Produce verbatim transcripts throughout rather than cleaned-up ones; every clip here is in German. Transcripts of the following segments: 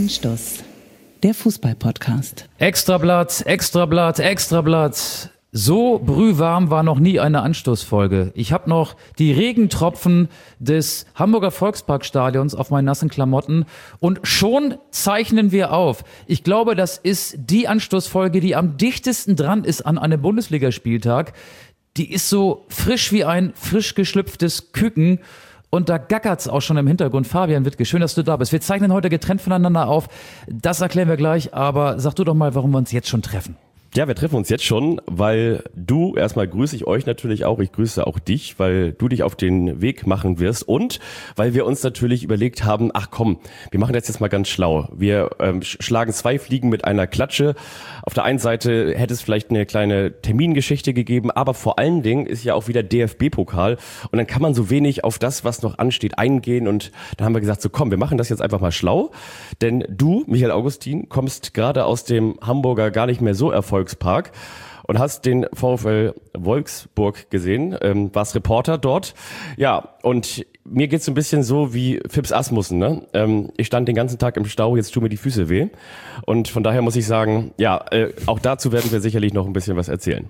Anstoß, der Fußball-Podcast. Extrablatt, Extrablatt, Extrablatt. So brühwarm war noch nie eine Anstoßfolge. Ich habe noch die Regentropfen des Hamburger Volksparkstadions auf meinen nassen Klamotten und schon zeichnen wir auf. Ich glaube, das ist die Anstoßfolge, die am dichtesten dran ist an einem Bundesligaspieltag. Die ist so frisch wie ein frisch geschlüpftes Küken. Und da gackert's auch schon im Hintergrund. Fabian Wittke, schön, dass du da bist. Wir zeichnen heute getrennt voneinander auf. Das erklären wir gleich. Aber sag du doch mal, warum wir uns jetzt schon treffen. Ja, wir treffen uns jetzt schon, weil du, erstmal grüße ich euch natürlich auch, ich grüße auch dich, weil du dich auf den Weg machen wirst und weil wir uns natürlich überlegt haben, ach komm, wir machen das jetzt mal ganz schlau. Wir ähm, schlagen zwei Fliegen mit einer Klatsche. Auf der einen Seite hätte es vielleicht eine kleine Termingeschichte gegeben, aber vor allen Dingen ist ja auch wieder D F B-Pokal und dann kann man so wenig auf das, was noch ansteht, eingehen und dann haben wir gesagt, so komm, wir machen das jetzt einfach mal schlau, denn du, Michael Augustin, kommst gerade aus dem Hamburger gar nicht mehr so erfolgreich Volkspark und hast den VfL Wolfsburg gesehen, ähm, warst Reporter dort. Ja, und mir geht's ein bisschen so wie Phipps Asmussen, ne? Ähm, ich stand den ganzen Tag im Stau, jetzt tun mir die Füße weh. Und von daher muss ich sagen, ja, äh, auch dazu werden wir sicherlich noch ein bisschen was erzählen.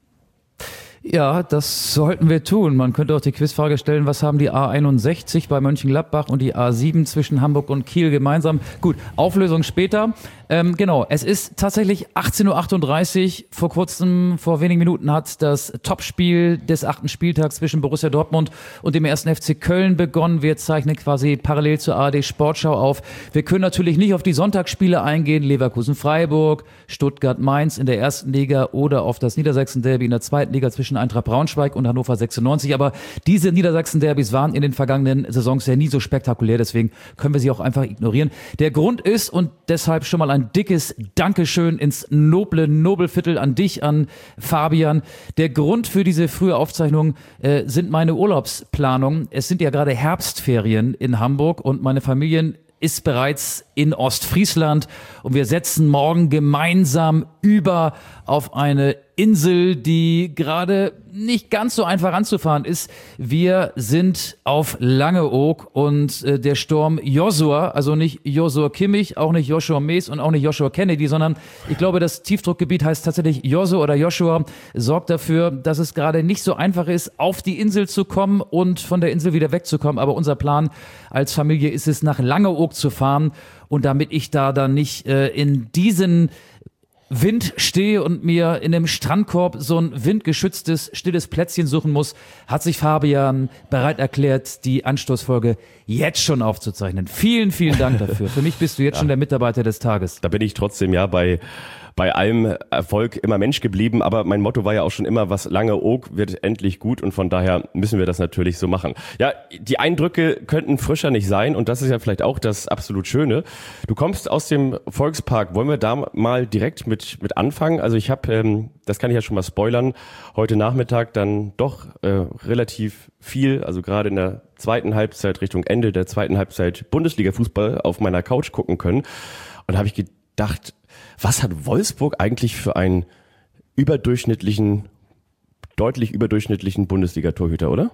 Ja, das sollten wir tun. Man könnte auch die Quizfrage stellen, was haben die A einundsechzig bei Mönchengladbach und die A sieben zwischen Hamburg und Kiel gemeinsam? Gut, Auflösung später. Ähm, genau, es ist tatsächlich achtzehn Uhr achtunddreißig. Vor kurzem, vor wenigen Minuten hat das Topspiel des achten Spieltags zwischen Borussia Dortmund und dem ersten F C Köln begonnen. Wir zeichnen quasi parallel zur A R D Sportschau auf. Wir können natürlich nicht auf die Sonntagsspiele eingehen. Leverkusen-Freiburg, Stuttgart-Mainz in der ersten Liga oder auf das Niedersachsen-Derby in der zweiten Liga zwischen Eintracht Braunschweig und Hannover sechsundneunzig. Aber diese Niedersachsen-Derbys waren in den vergangenen Saisons ja nie so spektakulär. Deswegen können wir sie auch einfach ignorieren. Der Grund ist, und deshalb schon mal ein Ein dickes Dankeschön ins noble Nobelviertel an dich, an Fabian. Der Grund für diese frühe Aufzeichnung äh, sind meine Urlaubsplanungen. Es sind ja gerade Herbstferien in Hamburg und meine Familie ist bereits in Ostfriesland und wir setzen morgen gemeinsam über auf eine Insel, die gerade nicht ganz so einfach anzufahren ist. Wir sind auf Langeoog und äh, der Sturm Joshua, also nicht Joshua Kimmich, auch nicht Joshua Mees und auch nicht Joshua Kennedy, sondern ich glaube, das Tiefdruckgebiet heißt tatsächlich Joshua oder Joshua, sorgt dafür, dass es gerade nicht so einfach ist, auf die Insel zu kommen und von der Insel wieder wegzukommen. Aber unser Plan als Familie ist es, nach Langeoog zu fahren. Und damit ich da dann nicht äh, in diesen Wind stehe und mir in einem Strandkorb so ein windgeschütztes, stilles Plätzchen suchen muss, hat sich Fabian bereit erklärt, die Anstoßfolge jetzt schon aufzuzeichnen. Vielen, vielen Dank dafür. Für mich bist du jetzt ja schon der Mitarbeiter des Tages. Da bin ich trotzdem ja bei bei allem Erfolg immer Mensch geblieben, aber mein Motto war ja auch schon immer, was Langeoog wird endlich gut und von daher müssen wir das natürlich so machen. Ja, die Eindrücke könnten frischer nicht sein und das ist ja vielleicht auch das absolut Schöne. Du kommst aus dem Volkspark, wollen wir da mal direkt mit mit anfangen? Also ich habe, ähm, das kann ich ja schon mal spoilern, heute Nachmittag dann doch äh, relativ viel, also gerade in der zweiten Halbzeit, Richtung Ende der zweiten Halbzeit Bundesliga-Fußball auf meiner Couch gucken können und da habe ich gedacht, was hat Wolfsburg eigentlich für einen überdurchschnittlichen, deutlich überdurchschnittlichen Bundesliga-Torhüter, oder?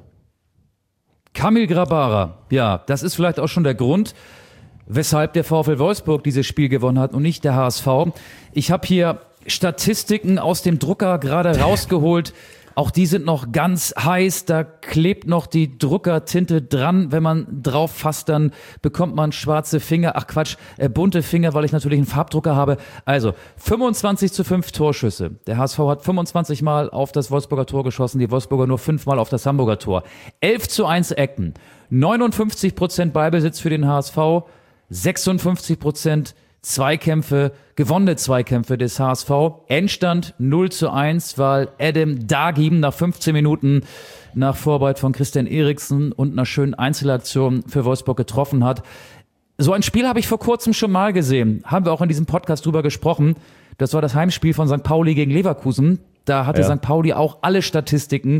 Kamil Grabara, ja, das ist vielleicht auch schon der Grund, weshalb der VfL Wolfsburg dieses Spiel gewonnen hat und nicht der H S V. Ich habe hier Statistiken aus dem Drucker gerade rausgeholt. Auch die sind noch ganz heiß, da klebt noch die Druckertinte dran. Wenn man drauf fasst, dann bekommt man schwarze Finger, ach Quatsch, äh, bunte Finger, weil ich natürlich einen Farbdrucker habe. Also fünfundzwanzig zu fünf Torschüsse. Der H S V hat fünfundzwanzig Mal auf das Wolfsburger Tor geschossen, die Wolfsburger nur fünf Mal auf das Hamburger Tor. elf zu eins Ecken, neunundfünfzig Prozent Ballbesitz für den H S V, sechsundfünfzig Prozent Zweikämpfe, gewonnene Zweikämpfe des H S V. Endstand null zu eins, weil Adam Dagim nach fünfzehn Minuten nach Vorarbeit von Christian Eriksen und einer schönen Einzelaktion für Wolfsburg getroffen hat. So ein Spiel habe ich vor kurzem schon mal gesehen. Haben wir auch in diesem Podcast drüber gesprochen. Das war das Heimspiel von Sankt Pauli gegen Leverkusen. Da hatte ja. Sankt Pauli auch alle Statistiken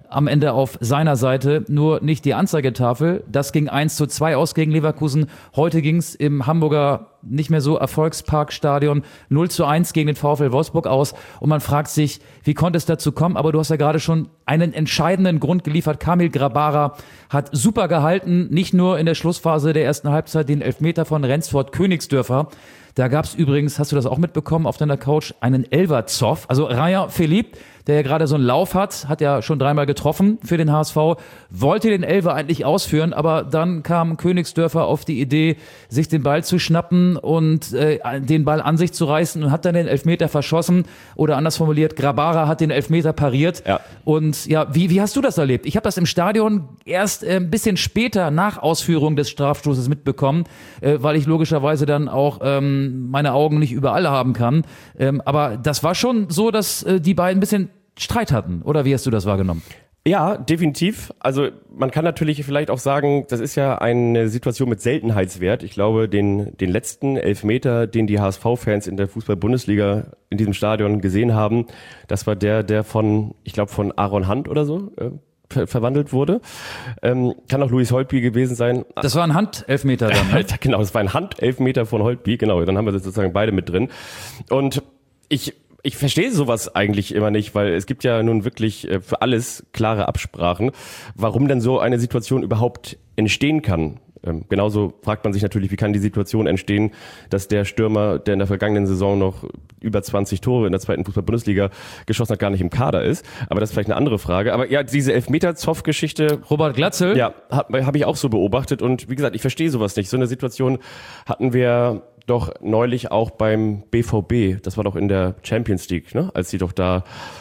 am Ende auf seiner Seite, nur nicht die Anzeigetafel. Das ging eins zu zwei aus gegen Leverkusen. Heute ging es im Hamburger nicht mehr so Erfolgsparkstadion null zu eins gegen den VfL Wolfsburg aus. Und man fragt sich, wie konnte es dazu kommen? Aber du hast ja gerade schon einen entscheidenden Grund geliefert. Kamil Grabara hat super gehalten, nicht nur in der Schlussphase der ersten Halbzeit den Elfmeter von Rensford-Königsdörfer. Da gab es übrigens, hast du das auch mitbekommen, auf deiner Couch einen Elverzoff. Also Ryan Philippe, der ja gerade so einen Lauf hat, hat ja schon dreimal getroffen für den H S V, wollte den Elfer eigentlich ausführen, aber dann kam Königsdörfer auf die Idee, sich den Ball zu schnappen und äh, den Ball an sich zu reißen und hat dann den Elfmeter verschossen. Oder anders formuliert, Grabara hat den Elfmeter pariert. Ja. Und ja, wie, wie hast du das erlebt? Ich habe das im Stadion erst äh, ein bisschen später nach Ausführung des Strafstoßes mitbekommen, äh, weil ich logischerweise dann auch ähm, meine Augen nicht überall haben kann. Ähm, aber das war schon so, dass äh, die beiden ein bisschen Streit hatten. Oder wie hast du das wahrgenommen? Ja, definitiv. Also man kann natürlich vielleicht auch sagen, das ist ja eine Situation mit Seltenheitswert. Ich glaube, den, den letzten Elfmeter, den die H S V-Fans in der Fußball-Bundesliga in diesem Stadion gesehen haben, das war der, der von, ich glaube, von Aaron Hunt oder so äh, ver- verwandelt wurde. Ähm, kann auch Louis Holtby gewesen sein. Das war ein Handelfmeter dann, ne? Genau, das war ein Handelfmeter von Holtby. Genau, dann haben wir sozusagen beide mit drin. Und ich Ich verstehe sowas eigentlich immer nicht, weil es gibt ja nun wirklich für alles klare Absprachen, warum denn so eine Situation überhaupt entstehen kann. Ähm, genauso fragt man sich natürlich, wie kann die Situation entstehen, dass der Stürmer, der in der vergangenen Saison noch über zwanzig Tore in der zweiten Fußball-Bundesliga geschossen hat, gar nicht im Kader ist. Aber das ist vielleicht eine andere Frage. Aber ja, diese Elfmeter-Zoff-Geschichte. Robert Glatzel? Ja, habe hab ich auch so beobachtet. Und wie gesagt, ich verstehe sowas nicht. So eine Situation hatten wir doch neulich auch beim B V B, das war doch in der Champions League, ne? Als sie doch da,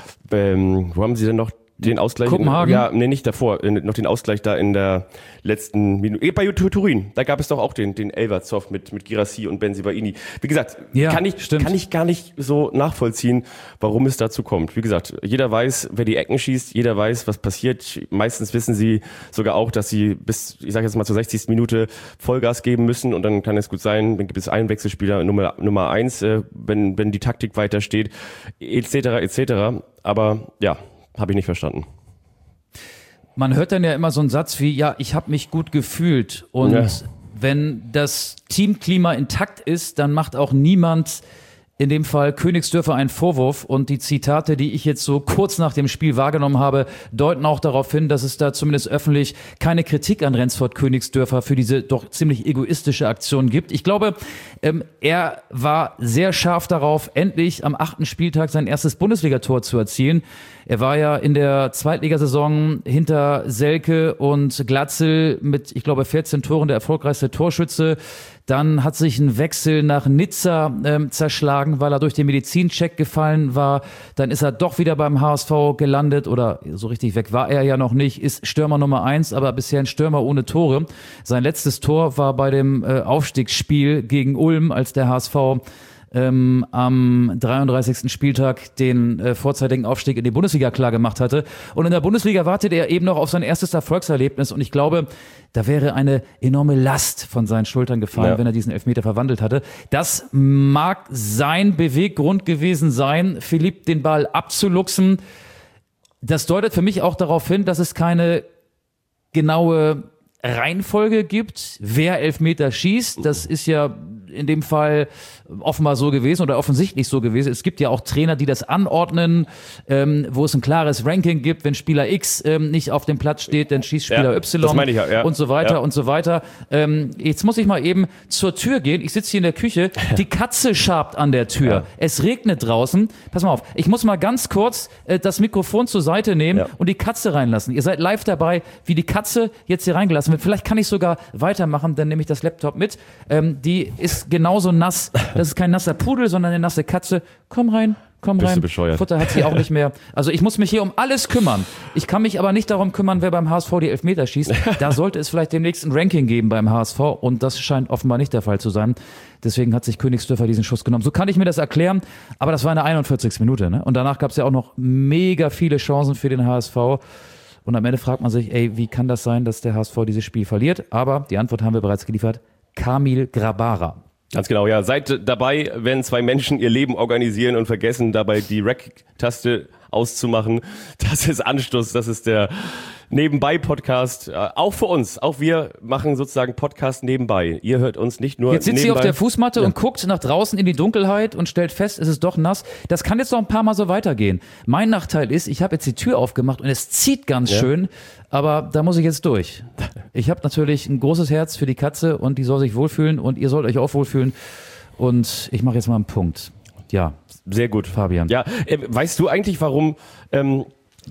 ähm, wo haben sie denn noch den Ausgleich? Kopenhagen? Ja, nee, nicht davor, noch den Ausgleich da in der letzten Minute. Bei Turin, da gab es doch auch den, den Elverzoff mit, mit Girassi und Benzibaini. Wie gesagt, ja, kann ich, stimmt. kann ich gar nicht so nachvollziehen, warum es dazu kommt. Wie gesagt, jeder weiß, wer die Ecken schießt, jeder weiß, was passiert. Meistens wissen sie sogar auch, dass sie bis, ich sage jetzt mal zur sechzigsten Minute Vollgas geben müssen und dann kann es gut sein, dann gibt es einen Wechselspieler Nummer, Nummer eins, äh, wenn, wenn die Taktik weiter steht, et cetera, et cetera. Aber ja, habe ich nicht verstanden. Man hört dann ja immer so einen Satz wie, ja, ich habe mich gut gefühlt. Und Ja. wenn das Teamklima intakt ist, dann macht auch niemand, in dem Fall Königsdörfer, einen Vorwurf. Und die Zitate, die ich jetzt so kurz nach dem Spiel wahrgenommen habe, deuten auch darauf hin, dass es da zumindest öffentlich keine Kritik an Rensford Königsdörfer für diese doch ziemlich egoistische Aktion gibt. Ich glaube, ähm, er war sehr scharf darauf, endlich am achten Spieltag sein erstes Bundesligator zu erzielen. Er war ja in der Zweitligasaison hinter Selke und Glatzel mit, ich glaube, vierzehn Toren der erfolgreichste Torschütze. Dann hat sich ein Wechsel nach Nizza ähm, zerschlagen, weil er durch den Medizincheck gefallen war. Dann ist er doch wieder beim H S V gelandet oder so richtig weg war er ja noch nicht, ist Stürmer Nummer eins, aber bisher ein Stürmer ohne Tore. Sein letztes Tor war bei dem äh, Aufstiegsspiel gegen Ulm, als der H S V ähm, am dreiunddreißigsten Spieltag den äh, vorzeitigen Aufstieg in die Bundesliga klar gemacht hatte. Und in der Bundesliga wartet er eben noch auf sein erstes Erfolgserlebnis. Und ich glaube, da wäre eine enorme Last von seinen Schultern gefallen, Ja. wenn er diesen Elfmeter verwandelt hatte. Das mag sein Beweggrund gewesen sein, Philipp den Ball abzuluxen. Das deutet für mich auch darauf hin, dass es keine genaue Reihenfolge gibt, wer Elfmeter schießt. Das ist ja in dem Fall offenbar so gewesen oder offensichtlich so gewesen. Es gibt ja auch Trainer, die das anordnen, ähm, wo es ein klares Ranking gibt. Wenn Spieler X ähm, nicht auf dem Platz steht, dann schießt Spieler Ja, Y das meine ich ja, ja. und so weiter Ja. und so weiter. Ähm, jetzt muss ich mal eben zur Tür gehen. Ich sitze hier in der Küche. Die Katze schabt an der Tür. Ja. Es regnet draußen. Pass mal auf. Ich muss mal ganz kurz äh, das Mikrofon zur Seite nehmen Ja. und die Katze reinlassen. Ihr seid live dabei, wie die Katze jetzt hier reingelassen wird. Vielleicht kann ich sogar weitermachen, dann nehme ich das Laptop mit. Ähm, die ist genauso nass. Das ist kein nasser Pudel, sondern eine nasse Katze. Komm rein, komm Bist rein. du bescheuert? Futter hat sie auch nicht mehr. Also ich muss mich hier um alles kümmern. Ich kann mich aber nicht darum kümmern, wer beim H S V die Elfmeter schießt. Da sollte es vielleicht demnächst ein Ranking geben beim H S V und das scheint offenbar nicht der Fall zu sein. Deswegen hat sich Königsdörfer diesen Schuss genommen. So kann ich mir das erklären, aber das war in der einundvierzigsten Minute. Ne? Und danach gab es ja auch noch mega viele Chancen für den H S V. Und am Ende fragt man sich, ey, wie kann das sein, dass der H S V dieses Spiel verliert? Aber die Antwort haben wir bereits geliefert. Kamil Grabara. Ganz genau, ja. Seid dabei, wenn zwei Menschen ihr Leben organisieren und vergessen dabei die Rec-Taste auszumachen. Das ist Anstoß, das ist der Nebenbei-Podcast. Auch für uns, auch wir machen sozusagen Podcast nebenbei. Ihr hört uns nicht nur Jetzt sitzt nebenbei. sie auf der Fußmatte Ja. und guckt nach draußen in die Dunkelheit und stellt fest, es ist doch nass. Das kann jetzt noch ein paar Mal so weitergehen. Mein Nachteil ist, ich habe jetzt die Tür aufgemacht und es zieht ganz Ja. schön, aber da muss ich jetzt durch. Ich habe natürlich ein großes Herz für die Katze und die soll sich wohlfühlen und ihr sollt euch auch wohlfühlen. Und ich mache jetzt mal einen Punkt. Ja, Sehr gut, Fabian. Ja, äh, weißt du eigentlich, warum, ähm,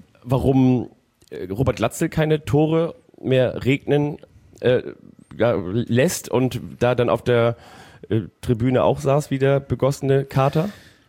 warum äh, Robert Glatzel keine Tore mehr regnen äh, ja, lässt und da dann auf der äh, Tribüne auch saß wie der begossene Kater?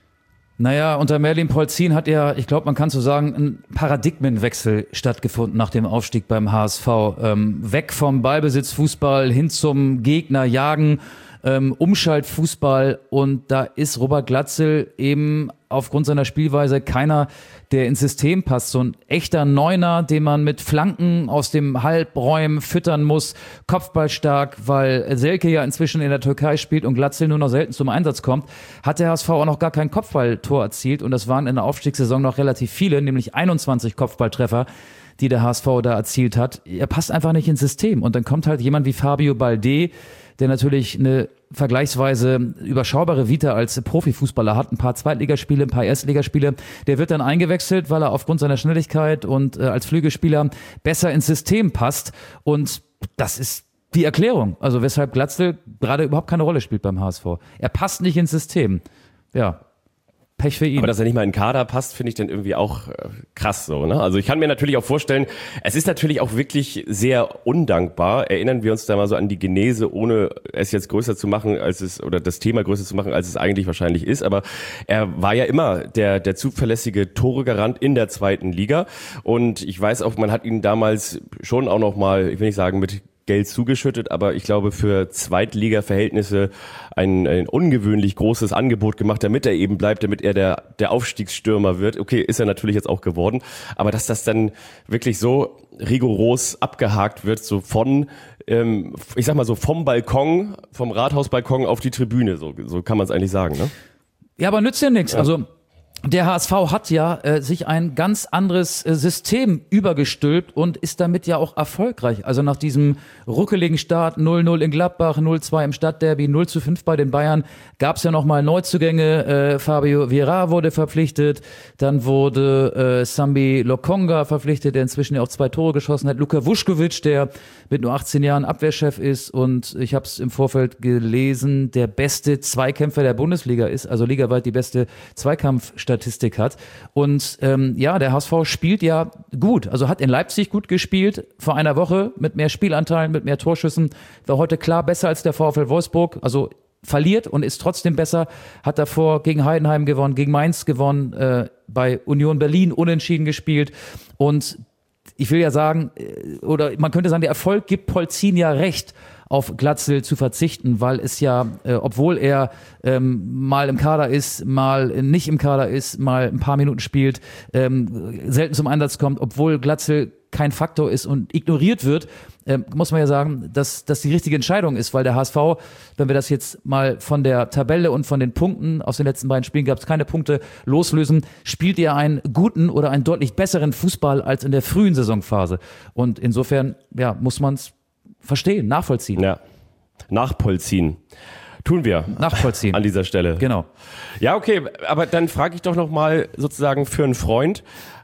Naja, unter Merlin Polzin hat ja, ich glaube, man kann so sagen, ein Paradigmenwechsel stattgefunden nach dem Aufstieg beim H S V. Ähm, weg vom Ballbesitzfußball hin zum Gegner jagen, ähm, Umschaltfußball, und da ist Robert Glatzel eben aufgrund seiner Spielweise keiner, der ins System passt. So ein echter Neuner, den man mit Flanken aus dem Halbräumen füttern muss, kopfballstark, weil Selke ja inzwischen in der Türkei spielt und Glatzel nur noch selten zum Einsatz kommt, hat der H S V auch noch gar kein Kopfballtor erzielt, und das waren in der Aufstiegssaison noch relativ viele, nämlich einundzwanzig Kopfballtreffer, die der H S V da erzielt hat. Er passt einfach nicht ins System, und dann kommt halt jemand wie Fabio Balde, der natürlich eine vergleichsweise überschaubare Vita als Profifußballer hat, ein paar Zweitligaspiele, ein paar Erstligaspiele. Der wird dann eingewechselt, weil er aufgrund seiner Schnelligkeit und äh, als Flügelspieler besser ins System passt, und das ist die Erklärung, also weshalb Glatzel gerade überhaupt keine Rolle spielt beim H S V. Er passt nicht ins System. Ja, Pech für ihn. Aber dass er nicht mal in den Kader passt, finde ich dann irgendwie auch äh, krass so, ne? Also ich kann mir natürlich auch vorstellen, es ist natürlich auch wirklich sehr undankbar. Erinnern wir uns da mal so an die Genese, ohne es jetzt größer zu machen, als es, oder das Thema größer zu machen, als es eigentlich wahrscheinlich ist. Aber er war ja immer der, der zuverlässige Toregarant in der zweiten Liga. Und ich weiß auch, man hat ihn damals schon auch noch mal, ich will nicht sagen mit Geld zugeschüttet, aber ich glaube für Zweitliga-Verhältnisse ein, ein ungewöhnlich großes Angebot gemacht, damit er eben bleibt, damit er der, der Aufstiegsstürmer wird. Okay, ist er natürlich jetzt auch geworden, aber dass das dann wirklich so rigoros abgehakt wird, so von, ähm, ich sag mal so vom Balkon, vom Rathausbalkon auf die Tribüne, so, so kann man es eigentlich sagen, ne? Ja, aber nützt ja nichts. Also der H S V hat ja äh, sich ein ganz anderes äh, System übergestülpt und ist damit ja auch erfolgreich. Also nach diesem ruckeligen Start, null null in Gladbach, null zwei im Stadtderby, null zu fünf bei den Bayern, gab es ja nochmal Neuzugänge. Äh, Fabio Vieira wurde verpflichtet, dann wurde äh, Sambi Lokonga verpflichtet, der inzwischen ja auch zwei Tore geschossen hat. Luka Vuskovic, der mit nur achtzehn Jahren Abwehrchef ist und ich habe es im Vorfeld gelesen, der beste Zweikämpfer der Bundesliga ist, also ligaweit die beste Zweikampfstatistik hat. Und ähm, ja, der H S V spielt ja gut, also hat in Leipzig gut gespielt, vor einer Woche mit mehr Spielanteilen, mit mehr Torschüssen, war heute klar besser als der VfL Wolfsburg, also verliert und ist trotzdem besser, hat davor gegen Heidenheim gewonnen, gegen Mainz gewonnen, äh, bei Union Berlin unentschieden gespielt, und ich will ja sagen, oder man könnte sagen, der Erfolg gibt Polzin ja recht, auf Glatzel zu verzichten, weil es ja, äh, obwohl er ähm, mal im Kader ist, mal nicht im Kader ist, mal ein paar Minuten spielt, ähm, selten zum Einsatz kommt, obwohl Glatzel kein Faktor ist und ignoriert wird, äh, muss man ja sagen, dass das die richtige Entscheidung ist, weil der H S V, wenn wir das jetzt mal von der Tabelle und von den Punkten aus den letzten beiden Spielen, gab es keine Punkte, loslösen, spielt er einen guten oder einen deutlich besseren Fußball als in der frühen Saisonphase. Und insofern, ja, muss man es verstehen, nachvollziehen. Ja, nachvollziehen. Tun wir. Nachvollziehen. An dieser Stelle. Genau. Ja, okay, aber dann frage ich doch noch mal sozusagen für einen Freund,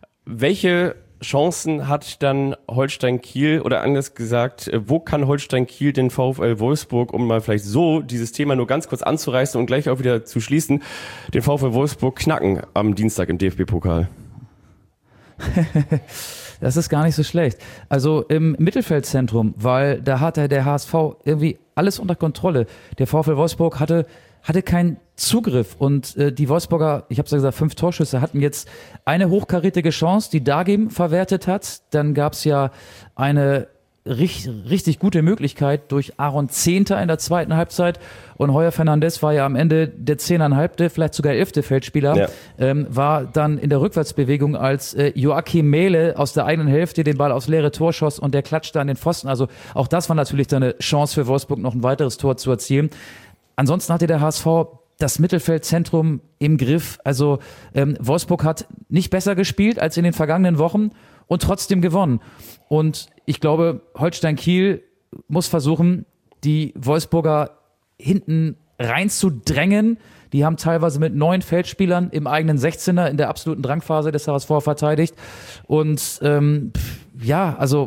welche Chancen hat dann Holstein Kiel, oder anders gesagt, wo kann Holstein Kiel den VfL Wolfsburg, um mal vielleicht so dieses Thema nur ganz kurz anzureißen und gleich auch wieder zu schließen, den VfL Wolfsburg knacken am Dienstag im D F B-Pokal? Das ist gar nicht so schlecht. Also im Mittelfeldzentrum, weil da hatte der H S V irgendwie alles unter Kontrolle. Der VfL Wolfsburg hatte hatte keinen Zugriff, und äh, die Wolfsburger, ich habe es ja gesagt, fünf Torschüsse, hatten jetzt eine hochkarätige Chance, die Dagim verwertet hat. Dann gab es ja eine richtig, richtig gute Möglichkeit durch Aaron Zehnter in der zweiten Halbzeit, und Heuer Fernandes war ja am Ende der zehneinhalbte, vielleicht sogar elfte Feldspieler, ja. ähm, war dann in der Rückwärtsbewegung, als äh, Joachim Mehle aus der eigenen Hälfte den Ball aufs leere Tor schoss und der klatschte an den Pfosten. Also auch das war natürlich dann eine Chance für Wolfsburg, noch ein weiteres Tor zu erzielen. Ansonsten hatte der H S V das Mittelfeldzentrum im Griff. Also ähm, Wolfsburg hat nicht besser gespielt als in den vergangenen Wochen und trotzdem gewonnen. Und ich glaube, Holstein Kiel muss versuchen, die Wolfsburger hinten reinzudrängen. Die haben teilweise mit neun Feldspielern im eigenen sechzehner in der absoluten Drangphase des H S V verteidigt. Und ähm, ja, also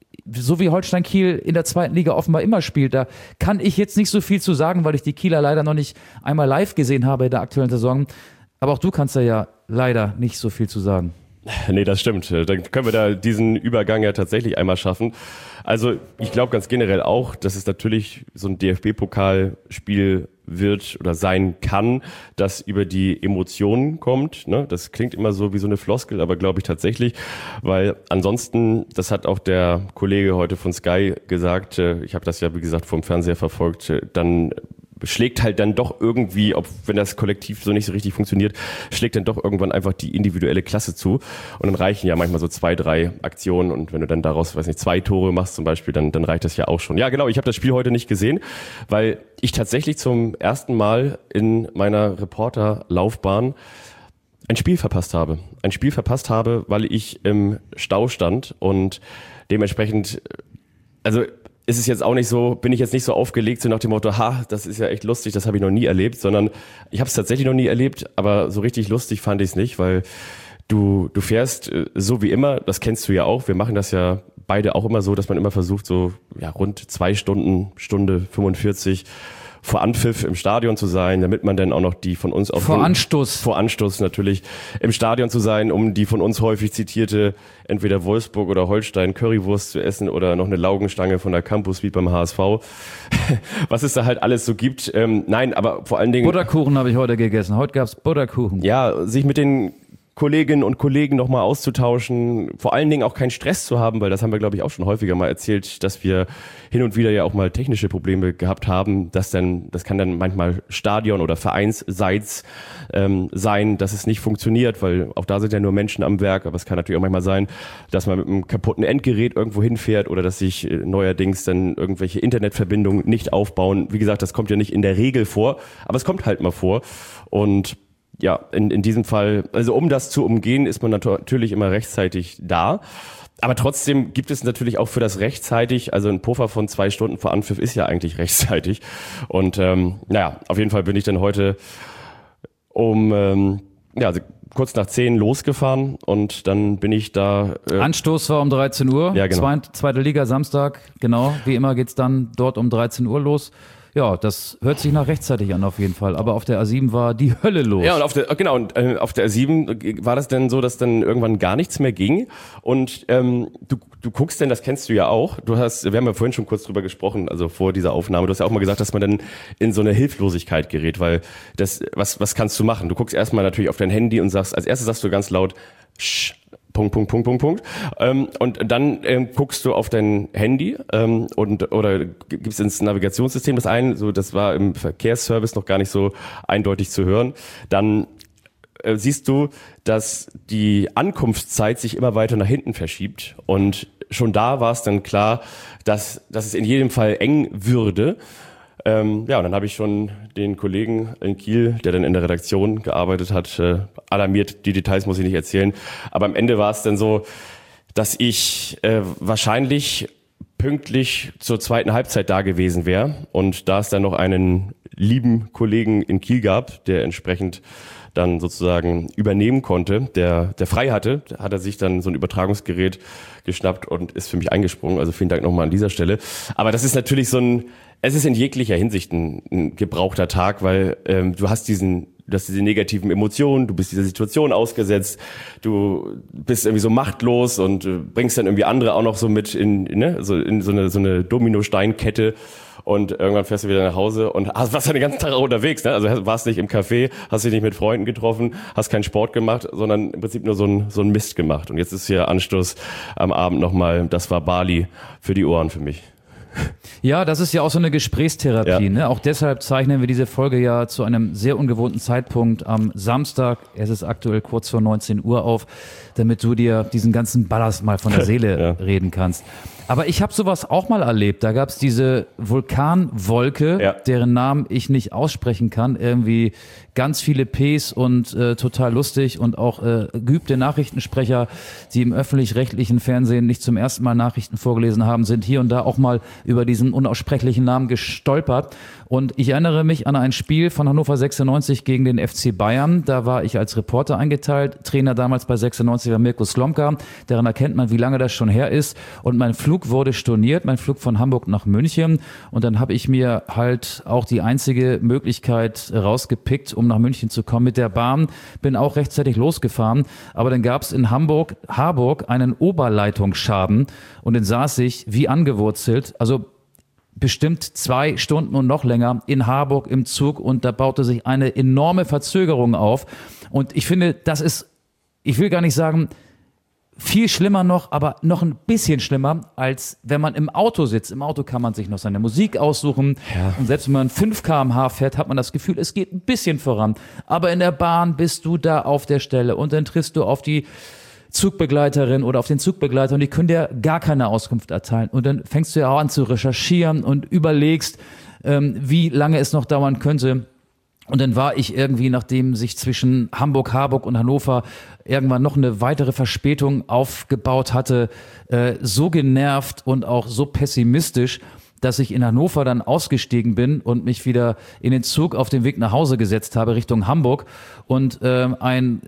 so wie Holstein Kiel in der zweiten Liga offenbar immer spielt, da kann ich jetzt nicht so viel zu sagen, weil ich die Kieler leider noch nicht einmal live gesehen habe in der aktuellen Saison. Aber auch du kannst da ja leider nicht so viel zu sagen. Nee, das stimmt. Dann können wir da diesen Übergang ja tatsächlich einmal schaffen. Also ich glaube ganz generell auch, dass es natürlich so ein D F B-Pokalspiel wird oder sein kann, das über die Emotionen kommt. Ne? Das klingt immer so wie so eine Floskel, aber glaube ich tatsächlich, weil ansonsten, das hat auch der Kollege heute von Sky gesagt, ich habe das ja wie gesagt vom Fernseher verfolgt, dann schlägt halt dann doch irgendwie, ob wenn das Kollektiv so nicht so richtig funktioniert, schlägt dann doch irgendwann einfach die individuelle Klasse zu. Und dann reichen ja manchmal so zwei, drei Aktionen und wenn du dann daraus, weiß nicht, zwei Tore machst zum Beispiel, dann, dann reicht das ja auch schon. Ja genau, ich habe das Spiel heute nicht gesehen, weil ich tatsächlich zum ersten Mal in meiner Reporterlaufbahn ein Spiel verpasst habe. Ein Spiel verpasst habe, weil ich im Stau stand und dementsprechend, also ist es jetzt auch nicht so, bin ich jetzt nicht so aufgelegt, so nach dem Motto, ha, das ist ja echt lustig, das habe ich noch nie erlebt, sondern ich habe es tatsächlich noch nie erlebt, aber so richtig lustig fand ich es nicht, weil du du fährst so wie immer, das kennst du ja auch, wir machen das ja beide auch immer so, dass man immer versucht, so ja rund zwei Stunden, Stunde fünfundvierzig vor Anpfiff im Stadion zu sein, damit man dann auch noch die von uns... Auch vor Anstoß. Vor Anstoß natürlich im Stadion zu sein, um die von uns häufig zitierte entweder Wolfsburg oder Holstein Currywurst zu essen oder noch eine Laugenstange von der Campus wie beim H S V. Was es da halt alles so gibt. Ähm, nein, aber vor allen Dingen... Butterkuchen habe ich heute gegessen. Heute gab's Butterkuchen. Ja, sich mit den Kolleginnen und Kollegen nochmal auszutauschen, vor allen Dingen auch keinen Stress zu haben, weil das haben wir, glaube ich, auch schon häufiger mal erzählt, dass wir hin und wieder ja auch mal technische Probleme gehabt haben, dass dann, das kann dann manchmal Stadion- oder Vereinsseits ähm, sein, dass es nicht funktioniert, weil auch da sind ja nur Menschen am Werk, aber es kann natürlich auch manchmal sein, dass man mit einem kaputten Endgerät irgendwo hinfährt oder dass sich äh, neuerdings dann irgendwelche Internetverbindungen nicht aufbauen. Wie gesagt, das kommt ja nicht in der Regel vor, aber es kommt halt mal vor und ja, in, in diesem Fall, also um das zu umgehen, ist man natürlich immer rechtzeitig da. Aber trotzdem gibt es natürlich auch für das rechtzeitig, also ein Puffer von zwei Stunden vor Anpfiff ist ja eigentlich rechtzeitig. Und ähm, naja, auf jeden Fall bin ich dann heute um ähm, ja, also kurz nach zehn losgefahren und dann bin ich da... Äh, Anstoß war um dreizehn Uhr, ja, genau. Zweit, zweite Liga, Samstag, genau. Wie immer geht's dann dort um dreizehn Uhr los. Ja, das hört sich nach rechtzeitig an auf jeden Fall. Aber auf der A sieben war die Hölle los. Ja, und auf der, genau, und äh, auf der A sieben war das dann so, dass dann irgendwann gar nichts mehr ging. Und ähm, du, du guckst denn, das kennst du ja auch. Du hast, wir haben ja vorhin schon kurz drüber gesprochen, also vor dieser Aufnahme. Du hast ja auch mal gesagt, dass man dann in so eine Hilflosigkeit gerät, weil das, was, was kannst du machen? Du guckst erstmal natürlich auf dein Handy und sagst, als erstes sagst du ganz laut, Sch, Punkt, Punkt, Punkt, Punkt, Punkt. Ähm, und dann ähm, guckst du auf dein Handy ähm, und oder gibst ins Navigationssystem das ein. So, das war im Verkehrsservice noch gar nicht so eindeutig zu hören. Dann äh, siehst du, dass die Ankunftszeit sich immer weiter nach hinten verschiebt. Und schon da war es dann klar, dass, dass es in jedem Fall eng würde. Ähm, ja, und dann habe ich schon den Kollegen in Kiel, der dann in der Redaktion gearbeitet hat, äh, alarmiert. Die Details muss ich nicht erzählen. Aber am Ende war es dann so, dass ich äh, wahrscheinlich pünktlich zur zweiten Halbzeit da gewesen wäre. Und da es dann noch einen lieben Kollegen in Kiel gab, der entsprechend dann sozusagen übernehmen konnte, der, der frei hatte, hat er sich dann so ein Übertragungsgerät geschnappt und ist für mich eingesprungen. Also vielen Dank nochmal an dieser Stelle. Aber das ist natürlich so ein, es ist in jeglicher Hinsicht ein, ein gebrauchter Tag, weil ähm, du hast diesen, du hast diese negativen Emotionen, du bist dieser Situation ausgesetzt, du bist irgendwie so machtlos und äh, bringst dann irgendwie andere auch noch so mit in, ne, so in so eine so eine Dominosteinkette. Und irgendwann fährst du wieder nach Hause und hast, warst ja den ganzen Tag unterwegs, ne? Also warst nicht im Café, hast dich nicht mit Freunden getroffen, hast keinen Sport gemacht, sondern im Prinzip nur so ein so ein Mist gemacht. Und jetzt ist hier Anstoß am Abend nochmal, das war Bali für die Ohren für mich. Ja, das ist ja auch so eine Gesprächstherapie. Ja. Ne? Auch deshalb zeichnen wir diese Folge ja zu einem sehr ungewohnten Zeitpunkt am Samstag. Es ist aktuell kurz vor neunzehn Uhr auf, damit du dir diesen ganzen Ballast mal von der Seele ja. reden kannst. Aber ich habe sowas auch mal erlebt. Da gab es diese Vulkanwolke, Ja. deren Namen ich nicht aussprechen kann. Irgendwie ganz viele Ps und äh, total lustig und auch äh, geübte Nachrichtensprecher, die im öffentlich-rechtlichen Fernsehen nicht zum ersten Mal Nachrichten vorgelesen haben, sind hier und da auch mal über diesen unaussprechlichen Namen gestolpert. Und ich erinnere mich an ein Spiel von Hannover sechsundneunzig gegen den F C Bayern. Da war ich als Reporter eingeteilt. Trainer damals bei sechsundneunzig war Mirko Slomka. Daran erkennt man, wie lange das schon her ist. Und mein Flug wurde storniert, mein Flug von Hamburg nach München. Und dann habe ich mir halt auch die einzige Möglichkeit rausgepickt, um nach München zu kommen mit der Bahn. Bin auch rechtzeitig losgefahren. Aber dann gab es in Hamburg, Harburg einen Oberleitungsschaden. Und dann saß ich wie angewurzelt. Also bestimmt zwei Stunden und noch länger in Harburg im Zug und da baute sich eine enorme Verzögerung auf. Und ich finde, das ist, ich will gar nicht sagen, viel schlimmer noch, aber noch ein bisschen schlimmer, als wenn man im Auto sitzt. Im Auto kann man sich noch seine Musik aussuchen. Ja. Und selbst wenn man fünf Kilometer pro Stunde fährt, hat man das Gefühl, es geht ein bisschen voran. Aber in der Bahn bist du da auf der Stelle und dann triffst du auf die Zugbegleiterin oder auf den Zugbegleiter und die können dir gar keine Auskunft erteilen. Und dann fängst du ja auch an zu recherchieren und überlegst, ähm, wie lange es noch dauern könnte. Und dann war ich irgendwie, nachdem sich zwischen Hamburg, Harburg und Hannover irgendwann noch eine weitere Verspätung aufgebaut hatte, äh, so genervt und auch so pessimistisch, dass ich in Hannover dann ausgestiegen bin und mich wieder in den Zug auf den Weg nach Hause gesetzt habe, Richtung Hamburg. Und äh, ein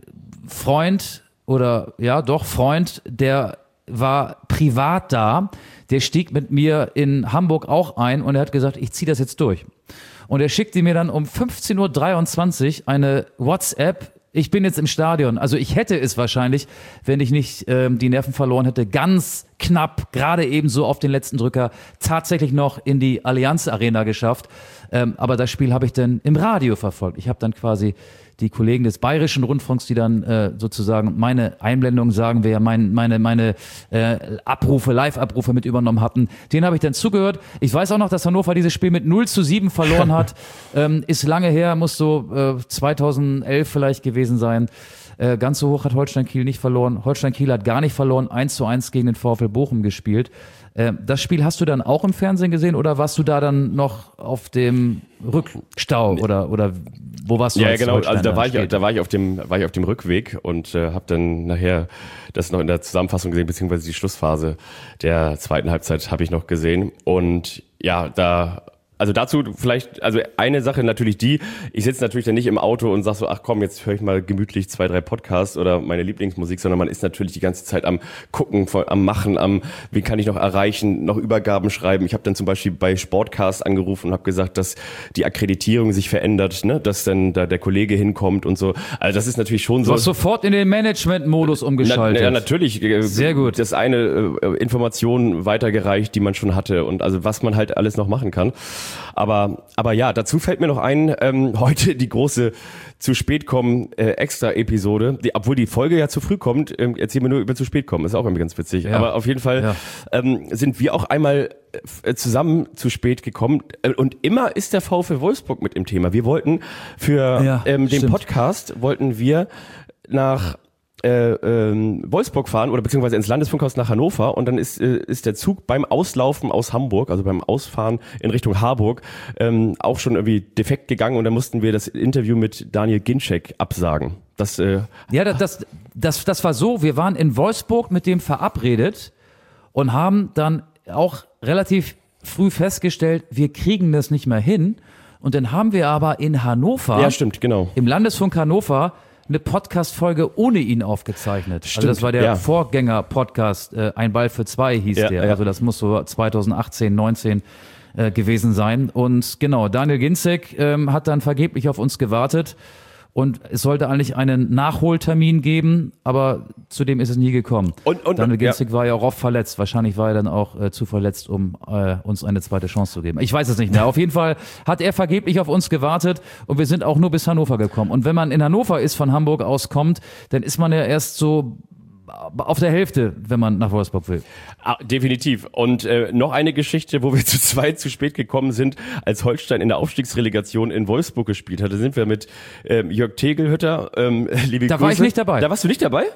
Freund oder ja doch Freund, der war privat da, der stieg mit mir in Hamburg auch ein und er hat gesagt, ich ziehe das jetzt durch. Und er schickte mir dann um fünfzehn Uhr dreiundzwanzig eine WhatsApp, ich bin jetzt im Stadion. Also ich hätte es wahrscheinlich, wenn ich nicht ähm, die Nerven verloren hätte, ganz knapp, gerade eben so auf den letzten Drücker, tatsächlich noch in die Allianz Arena geschafft. Ähm, aber das Spiel habe ich dann im Radio verfolgt. Ich habe dann quasi die Kollegen des Bayerischen Rundfunks, die dann äh, sozusagen meine Einblendung, sagen wir ja, mein, meine, meine äh, Abrufe, Live-Abrufe mit übernommen hatten, denen habe ich dann zugehört. Ich weiß auch noch, dass Hannover dieses Spiel mit null zu sieben verloren hat. ähm, ist lange her, muss so äh, zweitausendelf vielleicht gewesen sein. Äh, ganz so hoch hat Holstein Kiel nicht verloren. Holstein Kiel hat gar nicht verloren, eins zu eins gegen den VfL Bochum gespielt. Äh, das Spiel hast du dann auch im Fernsehen gesehen oder warst du da dann noch auf dem Rückstau oder, oder wo warst du? Ja, genau, Holstein also da war ich, später? da war ich auf dem, war ich auf dem Rückweg und äh, habe dann nachher das noch in der Zusammenfassung gesehen, beziehungsweise die Schlussphase der zweiten Halbzeit habe ich noch gesehen und ja, da Also dazu vielleicht, also eine Sache natürlich die, ich sitze natürlich dann nicht im Auto und sag so, ach komm, jetzt höre ich mal gemütlich zwei, drei Podcasts oder meine Lieblingsmusik, sondern man ist natürlich die ganze Zeit am Gucken, am Machen, am, wie kann ich noch erreichen, noch Übergaben schreiben. Ich habe dann zum Beispiel bei Sportcast angerufen und habe gesagt, dass die Akkreditierung sich verändert, ne, dass dann da der Kollege hinkommt und so. Also das ist natürlich schon so. Du hast sofort in den Management-Modus umgeschaltet. Na, ja, natürlich. Sehr gut. Das eine äh, Information weitergereicht, die man schon hatte und also was man halt alles noch machen kann. Aber, aber ja, dazu fällt mir noch ein, ähm, heute die große zu spät kommen äh, Extra-Episode, die, obwohl die Folge ja zu früh kommt, ähm, erzählen wir nur über zu spät kommen, ist auch irgendwie ganz witzig. Ja. Aber auf jeden Fall Ja. ähm, sind wir auch einmal äh, zusammen zu spät gekommen äh, und immer ist der VfL Wolfsburg mit im Thema. Wir wollten für Ja, ähm, den stimmt. Podcast, wollten wir nach Äh, ähm, Wolfsburg fahren oder beziehungsweise ins Landesfunkhaus nach Hannover und dann ist äh, ist der Zug beim Auslaufen aus Hamburg, also beim Ausfahren in Richtung Harburg, ähm, auch schon irgendwie defekt gegangen und dann mussten wir das Interview mit Daniel Ginczek absagen. Das äh, Ja, das, das, das, das war so, wir waren in Wolfsburg mit dem verabredet und haben dann auch relativ früh festgestellt, wir kriegen das nicht mehr hin. Und dann haben wir aber in Hannover, ja stimmt, genau. im Landesfunk Hannover, eine Podcast-Folge ohne ihn aufgezeichnet. Stimmt, also das war der ja. Vorgänger-Podcast, äh, Ein Ball für zwei hieß Ja, der. ja. Also das muss so zweitausendachtzehn, neunzehn äh, gewesen sein. Und genau, Daniel Ginczek ähm, hat dann vergeblich auf uns gewartet. Und es sollte eigentlich einen Nachholtermin geben, aber zu dem ist es nie gekommen. Und- und- Daniel ja. Ginczek war ja auch oft verletzt. Wahrscheinlich war er dann auch äh, zu verletzt, um äh, uns eine zweite Chance zu geben. Ich weiß es nicht mehr. Auf jeden Fall hat er vergeblich auf uns gewartet und wir sind auch nur bis Hannover gekommen. Und wenn man in Hannover ist, von Hamburg aus kommt, dann ist man ja erst so auf der Hälfte, wenn man nach Wolfsburg will. Ah, definitiv. Und äh, noch eine Geschichte, wo wir zu zweit zu spät gekommen sind, als Holstein in der Aufstiegsrelegation in Wolfsburg gespielt hat. Da sind wir mit ähm, Jörg Tegelhütter, ähm, liebe Da Grüße. war ich nicht dabei. Da warst du nicht dabei?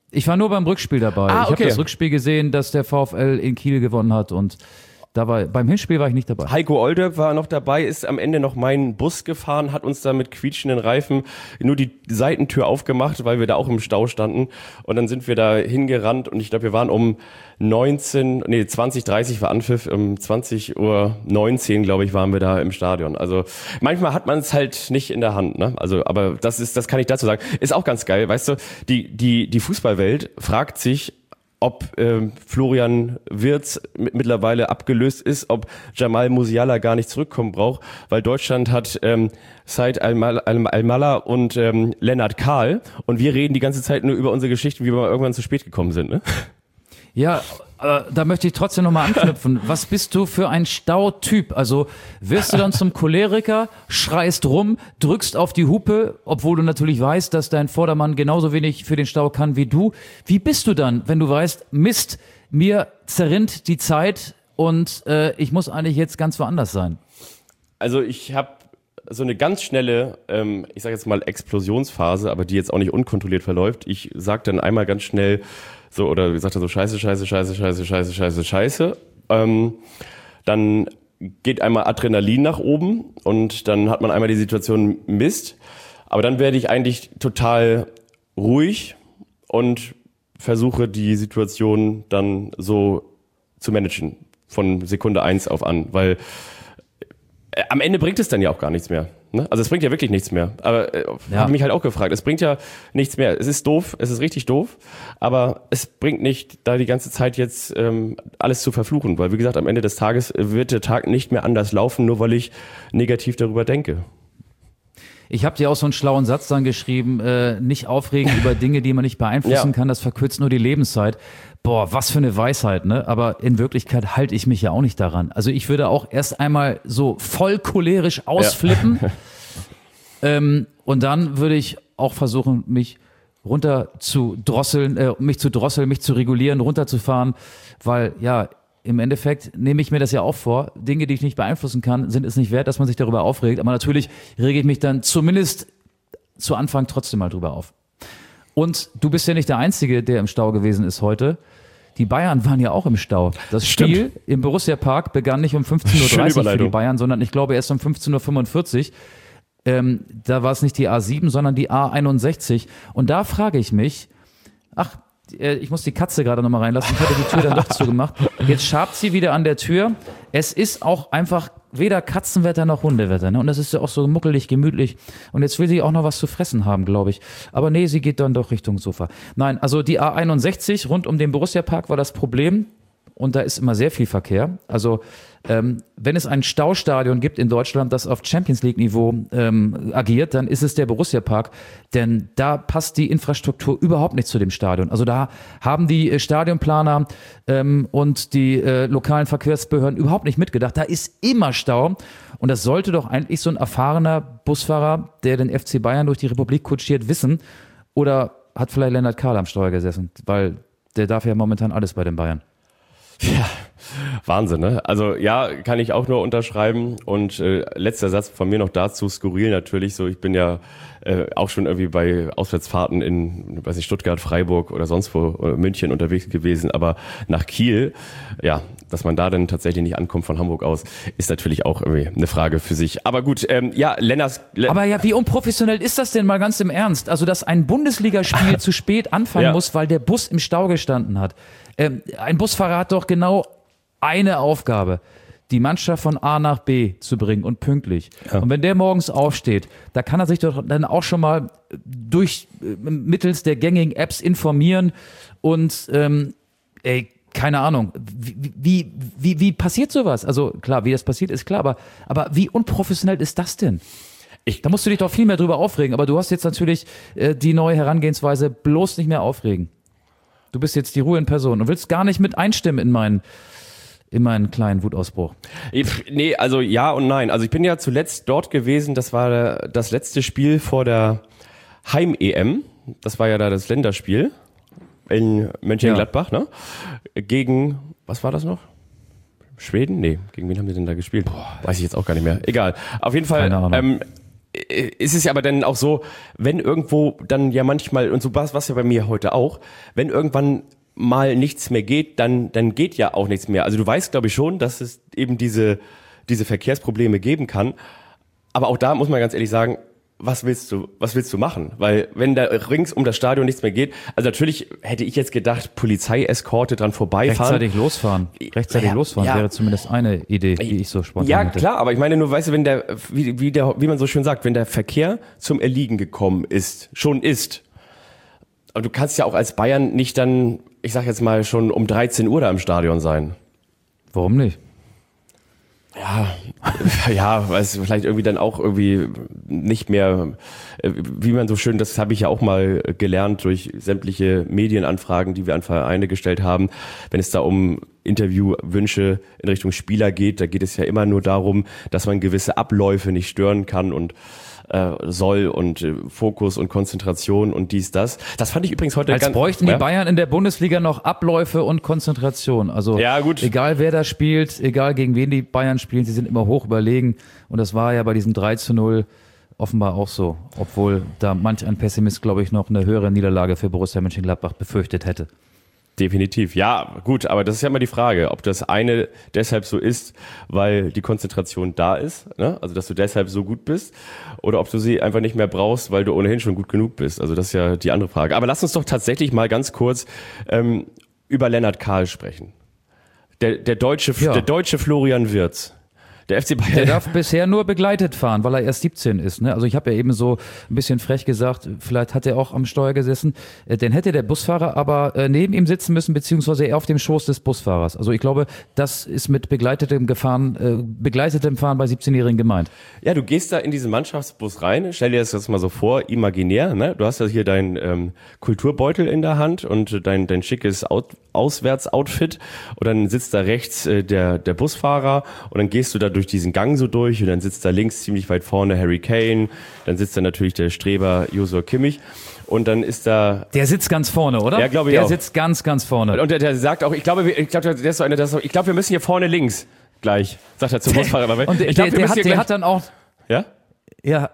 Ich war nur beim Rückspiel dabei. Ah, ich habe okay. das Rückspiel gesehen, dass der VfL in Kiel gewonnen hat und da war, beim Hinspiel war ich nicht dabei. Heiko Olderb war noch dabei, ist am Ende noch meinen Bus gefahren, hat uns da mit quietschenden Reifen nur die Seitentür aufgemacht, weil wir da auch im Stau standen. Und dann sind wir da hingerannt und ich glaube, wir waren um neunzehn, nee, zwanzig, dreißig war Anpfiff, um zwanzig Uhr neunzehn, glaube ich, waren wir da im Stadion. Also manchmal hat man es halt nicht in der Hand, ne? Also, aber das ist, das kann ich dazu sagen. Ist auch ganz geil, weißt du, die, die, die Fußballwelt fragt sich, ob ähm, Florian Wirtz m- mittlerweile abgelöst ist, ob Jamal Musiala gar nicht zurückkommen braucht, weil Deutschland hat ähm, Said Al-Mal- Al- Al-Malla und ähm, Lennart Kahl und wir reden die ganze Zeit nur über unsere Geschichten, wie wir mal irgendwann zu spät gekommen sind, ne? Ja, äh, da möchte ich trotzdem nochmal anknüpfen. Was bist du für ein Stautyp? Also wirst du dann zum Choleriker, schreist rum, drückst auf die Hupe, obwohl du natürlich weißt, dass dein Vordermann genauso wenig für den Stau kann wie du. Wie bist du dann, wenn du weißt, Mist, mir zerrinnt die Zeit und äh, ich muss eigentlich jetzt ganz woanders sein? Also ich habe so eine ganz schnelle, ähm, ich sage jetzt mal Explosionsphase, aber die jetzt auch nicht unkontrolliert verläuft. Ich sage dann einmal ganz schnell so, oder wie sagt er so, scheiße, scheiße, scheiße, scheiße, scheiße, scheiße, scheiße. Ähm, dann geht einmal Adrenalin nach oben und dann hat man einmal die Situation Mist. Aber dann werde ich eigentlich total ruhig und versuche die Situation dann so zu managen von Sekunde eins auf an, weil äh, am Ende bringt es dann ja auch gar nichts mehr. Ne? Also es bringt ja wirklich nichts mehr. Aber äh, Ja. habe ich mich halt auch gefragt, es bringt ja nichts mehr. Es ist doof, es ist richtig doof, aber es bringt nicht, da die ganze Zeit jetzt ähm, alles zu verfluchen, weil wie gesagt, am Ende des Tages wird der Tag nicht mehr anders laufen, nur weil ich negativ darüber denke. Ich habe dir auch so einen schlauen Satz dann geschrieben, äh, nicht aufregen über Dinge, die man nicht beeinflussen Ja. kann, das verkürzt nur die Lebenszeit. Boah, was für eine Weisheit, ne? Aber in Wirklichkeit halte ich mich ja auch nicht daran. Also ich würde auch erst einmal so voll cholerisch ausflippen ähm, und dann würde ich auch versuchen, mich runter zu drosseln, äh, mich zu drosseln, mich zu regulieren, runterzufahren, weil ja, im Endeffekt nehme ich mir das ja auch vor. Dinge, die ich nicht beeinflussen kann, sind es nicht wert, dass man sich darüber aufregt. Aber natürlich rege ich mich dann zumindest zu Anfang trotzdem mal drüber auf. Und du bist ja nicht der Einzige, der im Stau gewesen ist heute. Die Bayern waren ja auch im Stau. Das Spiel Stimmt. im Borussia Park begann nicht um fünfzehn Uhr Schöne dreißig für die Überleitung. Bayern, sondern ich glaube erst um fünfzehn Uhr fünfundvierzig. Ähm, da war es nicht die A sieben, sondern die A einundsechzig. Und da frage ich mich, ach, äh, ich muss die Katze gerade nochmal reinlassen. Ich hatte die Tür dann doch zugemacht. Jetzt schabt sie wieder an der Tür. Es ist auch einfach weder Katzenwetter noch Hundewetter. Ne? Und das ist ja auch so muckelig, gemütlich. Und jetzt will sie auch noch was zu fressen haben, glaube ich. Aber nee, sie geht dann doch Richtung Sofa. Nein, also die A einundsechzig rund um den Borussia Park war das Problem. Und da ist immer sehr viel Verkehr. Also ähm, wenn es ein Staustadion gibt in Deutschland, das auf Champions League Niveau ähm, agiert, dann ist es der Borussia Park, denn da passt die Infrastruktur überhaupt nicht zu dem Stadion. Also da haben die äh, Stadionplaner ähm, und die äh, lokalen Verkehrsbehörden überhaupt nicht mitgedacht. Da ist immer Stau und das sollte doch eigentlich so ein erfahrener Busfahrer, der den F C Bayern durch die Republik kutschiert, wissen. Oder hat vielleicht Lennart Kahl am Steuer gesessen, weil der darf ja momentan alles bei den Bayern. Ja, Wahnsinn, ne? Also ja, kann ich auch nur unterschreiben. Und äh, letzter Satz von mir noch dazu, skurril natürlich. So, ich bin ja äh, auch schon irgendwie bei Auswärtsfahrten in, weiß nicht, Stuttgart, Freiburg oder sonst wo, oder München unterwegs gewesen. Aber nach Kiel, ja, dass man da dann tatsächlich nicht ankommt von Hamburg aus, ist natürlich auch irgendwie eine Frage für sich. Aber gut, ähm, ja, Lennart. Le- Aber ja, wie unprofessionell ist das denn mal ganz im Ernst? Also, dass ein Bundesligaspiel zu spät anfangen Ja. muss, weil der Bus im Stau gestanden hat. Ähm, ein Busfahrer hat doch genau eine Aufgabe, die Mannschaft von A nach B zu bringen und pünktlich. Ja. Und wenn der morgens aufsteht, da kann er sich doch dann auch schon mal durch äh, mittels der gängigen Apps informieren und ähm, ey, keine Ahnung, wie, wie, wie, wie passiert sowas? Also klar, wie das passiert, ist klar, aber, aber wie unprofessionell ist das denn? Ich- da musst du dich doch viel mehr drüber aufregen, aber du hast jetzt natürlich äh, die neue Herangehensweise, bloß nicht mehr aufregen. Du bist jetzt die Ruhe in Person und willst gar nicht mit einstimmen in meinen, in meinen kleinen Wutausbruch. Ich- Nee, also ja und nein. Also ich bin ja zuletzt dort gewesen, das war der- das letzte Spiel vor der Heim-E M. Das war ja da das Länderspiel in Mönchengladbach, ne? Gegen, was war das noch? Schweden? Nee, gegen wen haben die denn da gespielt? Weiß ich jetzt auch gar nicht mehr. Egal. Auf jeden Fall, Keine Ahnung. ähm, ist es ja aber dann auch so, wenn irgendwo dann ja manchmal, und so was, was ja bei mir heute auch, wenn irgendwann mal nichts mehr geht, dann, dann geht ja auch nichts mehr. Also du weißt, glaube ich, schon, dass es eben diese, diese Verkehrsprobleme geben kann. Aber auch da muss man ganz ehrlich sagen, was willst du, was willst du machen? Weil wenn da rings um das Stadion nichts mehr geht, also natürlich hätte ich jetzt gedacht, Polizeieskorte dran vorbeifahren. Rechtzeitig losfahren. Rechtzeitig ja, losfahren ja. wäre zumindest eine Idee, die ich so spontan Ja, hätte. klar, aber ich meine nur, weißt du, wenn der, wie, wie der, wie man so schön sagt, wenn der Verkehr zum Erliegen gekommen ist, schon ist, aber du kannst ja auch als Bayern nicht dann, ich sag jetzt mal, schon um dreizehn Uhr da im Stadion sein. Warum nicht? Ja, ja, weil es vielleicht irgendwie dann auch irgendwie nicht mehr, wie man so schön, das habe ich ja auch mal gelernt durch sämtliche Medienanfragen, die wir an Vereine gestellt haben, wenn es da um Interviewwünsche in Richtung Spieler geht, da geht es ja immer nur darum, dass man gewisse Abläufe nicht stören kann und äh, soll und äh, Fokus und Konzentration und dies, das. Das fand ich übrigens heute Als ganz... bräuchten die ja? Bayern in der Bundesliga noch Abläufe und Konzentration. Also Ja, gut. egal wer da spielt, egal gegen wen die Bayern spielen, sie sind immer hoch überlegen. Und das war ja bei diesem drei zu null offenbar auch so. Obwohl da manch ein Pessimist, glaube ich, noch eine höhere Niederlage für Borussia Mönchengladbach befürchtet hätte. Definitiv, ja, gut, aber das ist ja immer die Frage, ob das eine deshalb so ist, weil die Konzentration da ist, ne? Also dass du deshalb so gut bist, oder ob du sie einfach nicht mehr brauchst, weil du ohnehin schon gut genug bist. Also das ist ja die andere Frage. Aber lass uns doch tatsächlich mal ganz kurz ähm, über Lennart Kahl sprechen. Der, der, deutsche, Ja. der deutsche Florian Wirtz. Der F C Bayern. Der darf bisher nur begleitet fahren, weil er erst siebzehn ist. Ne? Also ich habe ja eben so ein bisschen frech gesagt, vielleicht hat er auch am Steuer gesessen. Äh, Dann hätte der Busfahrer aber äh, neben ihm sitzen müssen, beziehungsweise er auf dem Schoß des Busfahrers. Also ich glaube, das ist mit begleitetem Gefahren, äh, begleitetem Fahren bei siebzehnjährigen gemeint. Ja, du gehst da in diesen Mannschaftsbus rein, stell dir das jetzt mal so vor, imaginär, ne? Du hast ja hier dein ähm, Kulturbeutel in der Hand und dein, dein schickes Out- Auswärtsoutfit und dann sitzt da rechts äh, der, der Busfahrer und dann gehst du da durch diesen Gang so durch und dann sitzt da links ziemlich weit vorne Harry Kane, dann sitzt da natürlich der Streber Joshua Kimmich und dann ist da... Der sitzt ganz vorne, oder? Ja, glaube ich Der auch. sitzt ganz, ganz vorne. Und der, der sagt auch, ich glaube, ich glaube, der ist so einer, der ist so, ich glaube, wir müssen hier vorne links gleich, sagt er zum Busfahrer. Und der, ich glaube, wir der, müssen hat, hier der gleich, hat dann auch... ja? Ja.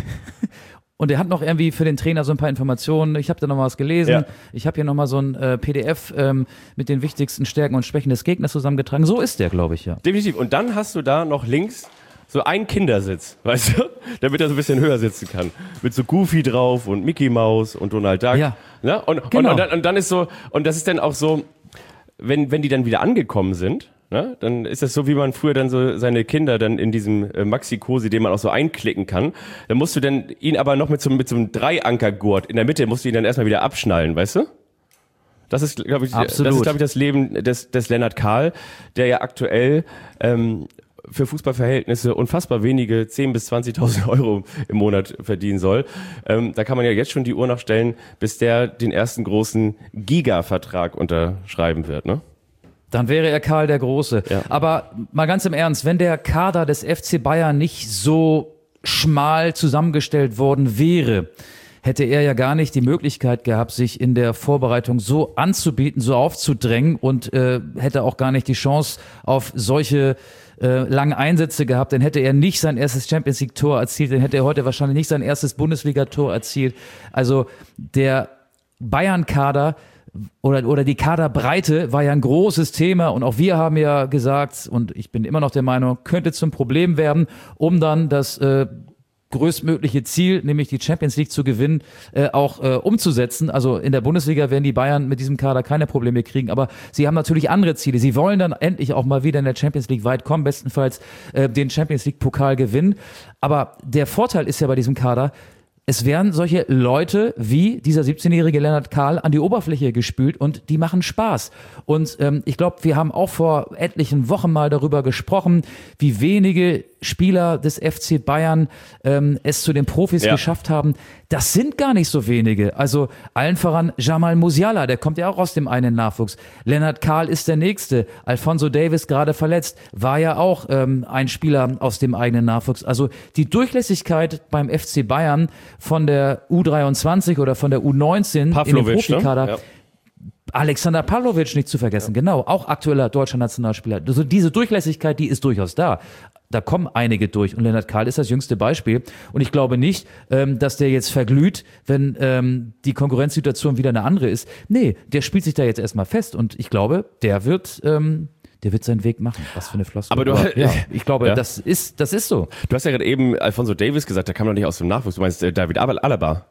Und er hat noch irgendwie für den Trainer so ein paar Informationen. Ich habe da noch mal was gelesen. Ja. Ich habe hier noch mal so ein äh, P D F ähm, mit den wichtigsten Stärken und Schwächen des Gegners zusammengetragen. So ist der, glaube ich, ja. Definitiv. Und dann hast du da noch links so einen Kindersitz, weißt du, damit er so ein bisschen höher sitzen kann. Mit so Goofy drauf und Mickey Mouse und Donald Duck. Ja. Ne? Und, Genau. und, und, dann, und dann ist so, und das ist dann auch so, wenn, wenn die dann wieder angekommen sind, ne, dann ist das so, wie man früher dann so seine Kinder dann in diesem äh, Maxi-Cosi, den man auch so einklicken kann. Dann musst du dann ihn aber noch mit so, mit so einem Dreiankergurt in der Mitte, musst du ihn dann erstmal wieder abschnallen, weißt du? Das ist, glaube ich, Absolut. das ist, glaube ich, das Leben des, des Lennart Kahl, der ja aktuell ähm, für Fußballverhältnisse unfassbar wenige zehn bis zwanzigtausend Euro im Monat verdienen soll. Ähm, da kann man ja jetzt schon die Uhr nachstellen, bis der den ersten großen Giga-Vertrag unterschreiben wird, ne? Dann wäre er Karl der Große. Ja. Aber mal ganz im Ernst, wenn der Kader des F C Bayern nicht so schmal zusammengestellt worden wäre, hätte er ja gar nicht die Möglichkeit gehabt, sich in der Vorbereitung so anzubieten, so aufzudrängen und äh, hätte auch gar nicht die Chance auf solche äh, langen Einsätze gehabt. Dann hätte er nicht sein erstes Champions League Tor erzielt, dann hätte er heute wahrscheinlich nicht sein erstes Bundesliga-Tor erzielt. Also der Bayern-Kader oder, oder die Kaderbreite war ja ein großes Thema und auch wir haben ja gesagt, und ich bin immer noch der Meinung, könnte zum Problem werden, um dann das äh, größtmögliche Ziel, nämlich die Champions League zu gewinnen, äh, auch äh, umzusetzen. Also in der Bundesliga werden die Bayern mit diesem Kader keine Probleme kriegen, aber sie haben natürlich andere Ziele. Sie wollen dann endlich auch mal wieder in der Champions League weit kommen, bestenfalls äh, den Champions League Pokal gewinnen. Aber der Vorteil ist ja bei diesem Kader, es werden solche Leute wie dieser siebzehnjährige Lennart Kahl an die Oberfläche gespült und die machen Spaß. Und ähm, ich glaube, wir haben auch vor etlichen Wochen mal darüber gesprochen, wie wenige Spieler des F C Bayern ähm, es zu den Profis Ja. geschafft haben. Das sind gar nicht so wenige. Also allen voran Jamal Musiala, der kommt ja auch aus dem einen Nachwuchs. Lennart Kahl ist der Nächste. Alphonso Davies, gerade verletzt, war ja auch ähm, ein Spieler aus dem eigenen Nachwuchs. Also die Durchlässigkeit beim F C Bayern von der U dreiundzwanzig oder von der U neunzehn in den Pavlovic, Profikader, ne? Ja. Alexander Pavlovic nicht zu vergessen, ja. Genau, auch aktueller deutscher Nationalspieler. Also diese Durchlässigkeit, die ist durchaus da. Da kommen einige durch und Lennart Kahl ist das jüngste Beispiel. Und ich glaube nicht, ähm, dass der jetzt verglüht, wenn ähm, die Konkurrenzsituation wieder eine andere ist. Nee, der spielt sich da jetzt erstmal fest und ich glaube, der wird... Ähm, Der wird seinen Weg machen. Was für eine Floskel. Aber du, ja, ich glaube, ja. das ist, das ist so. Du hast ja gerade eben Alphonso Davies gesagt, der kam doch nicht aus dem Nachwuchs. Du meinst äh, David Alaba?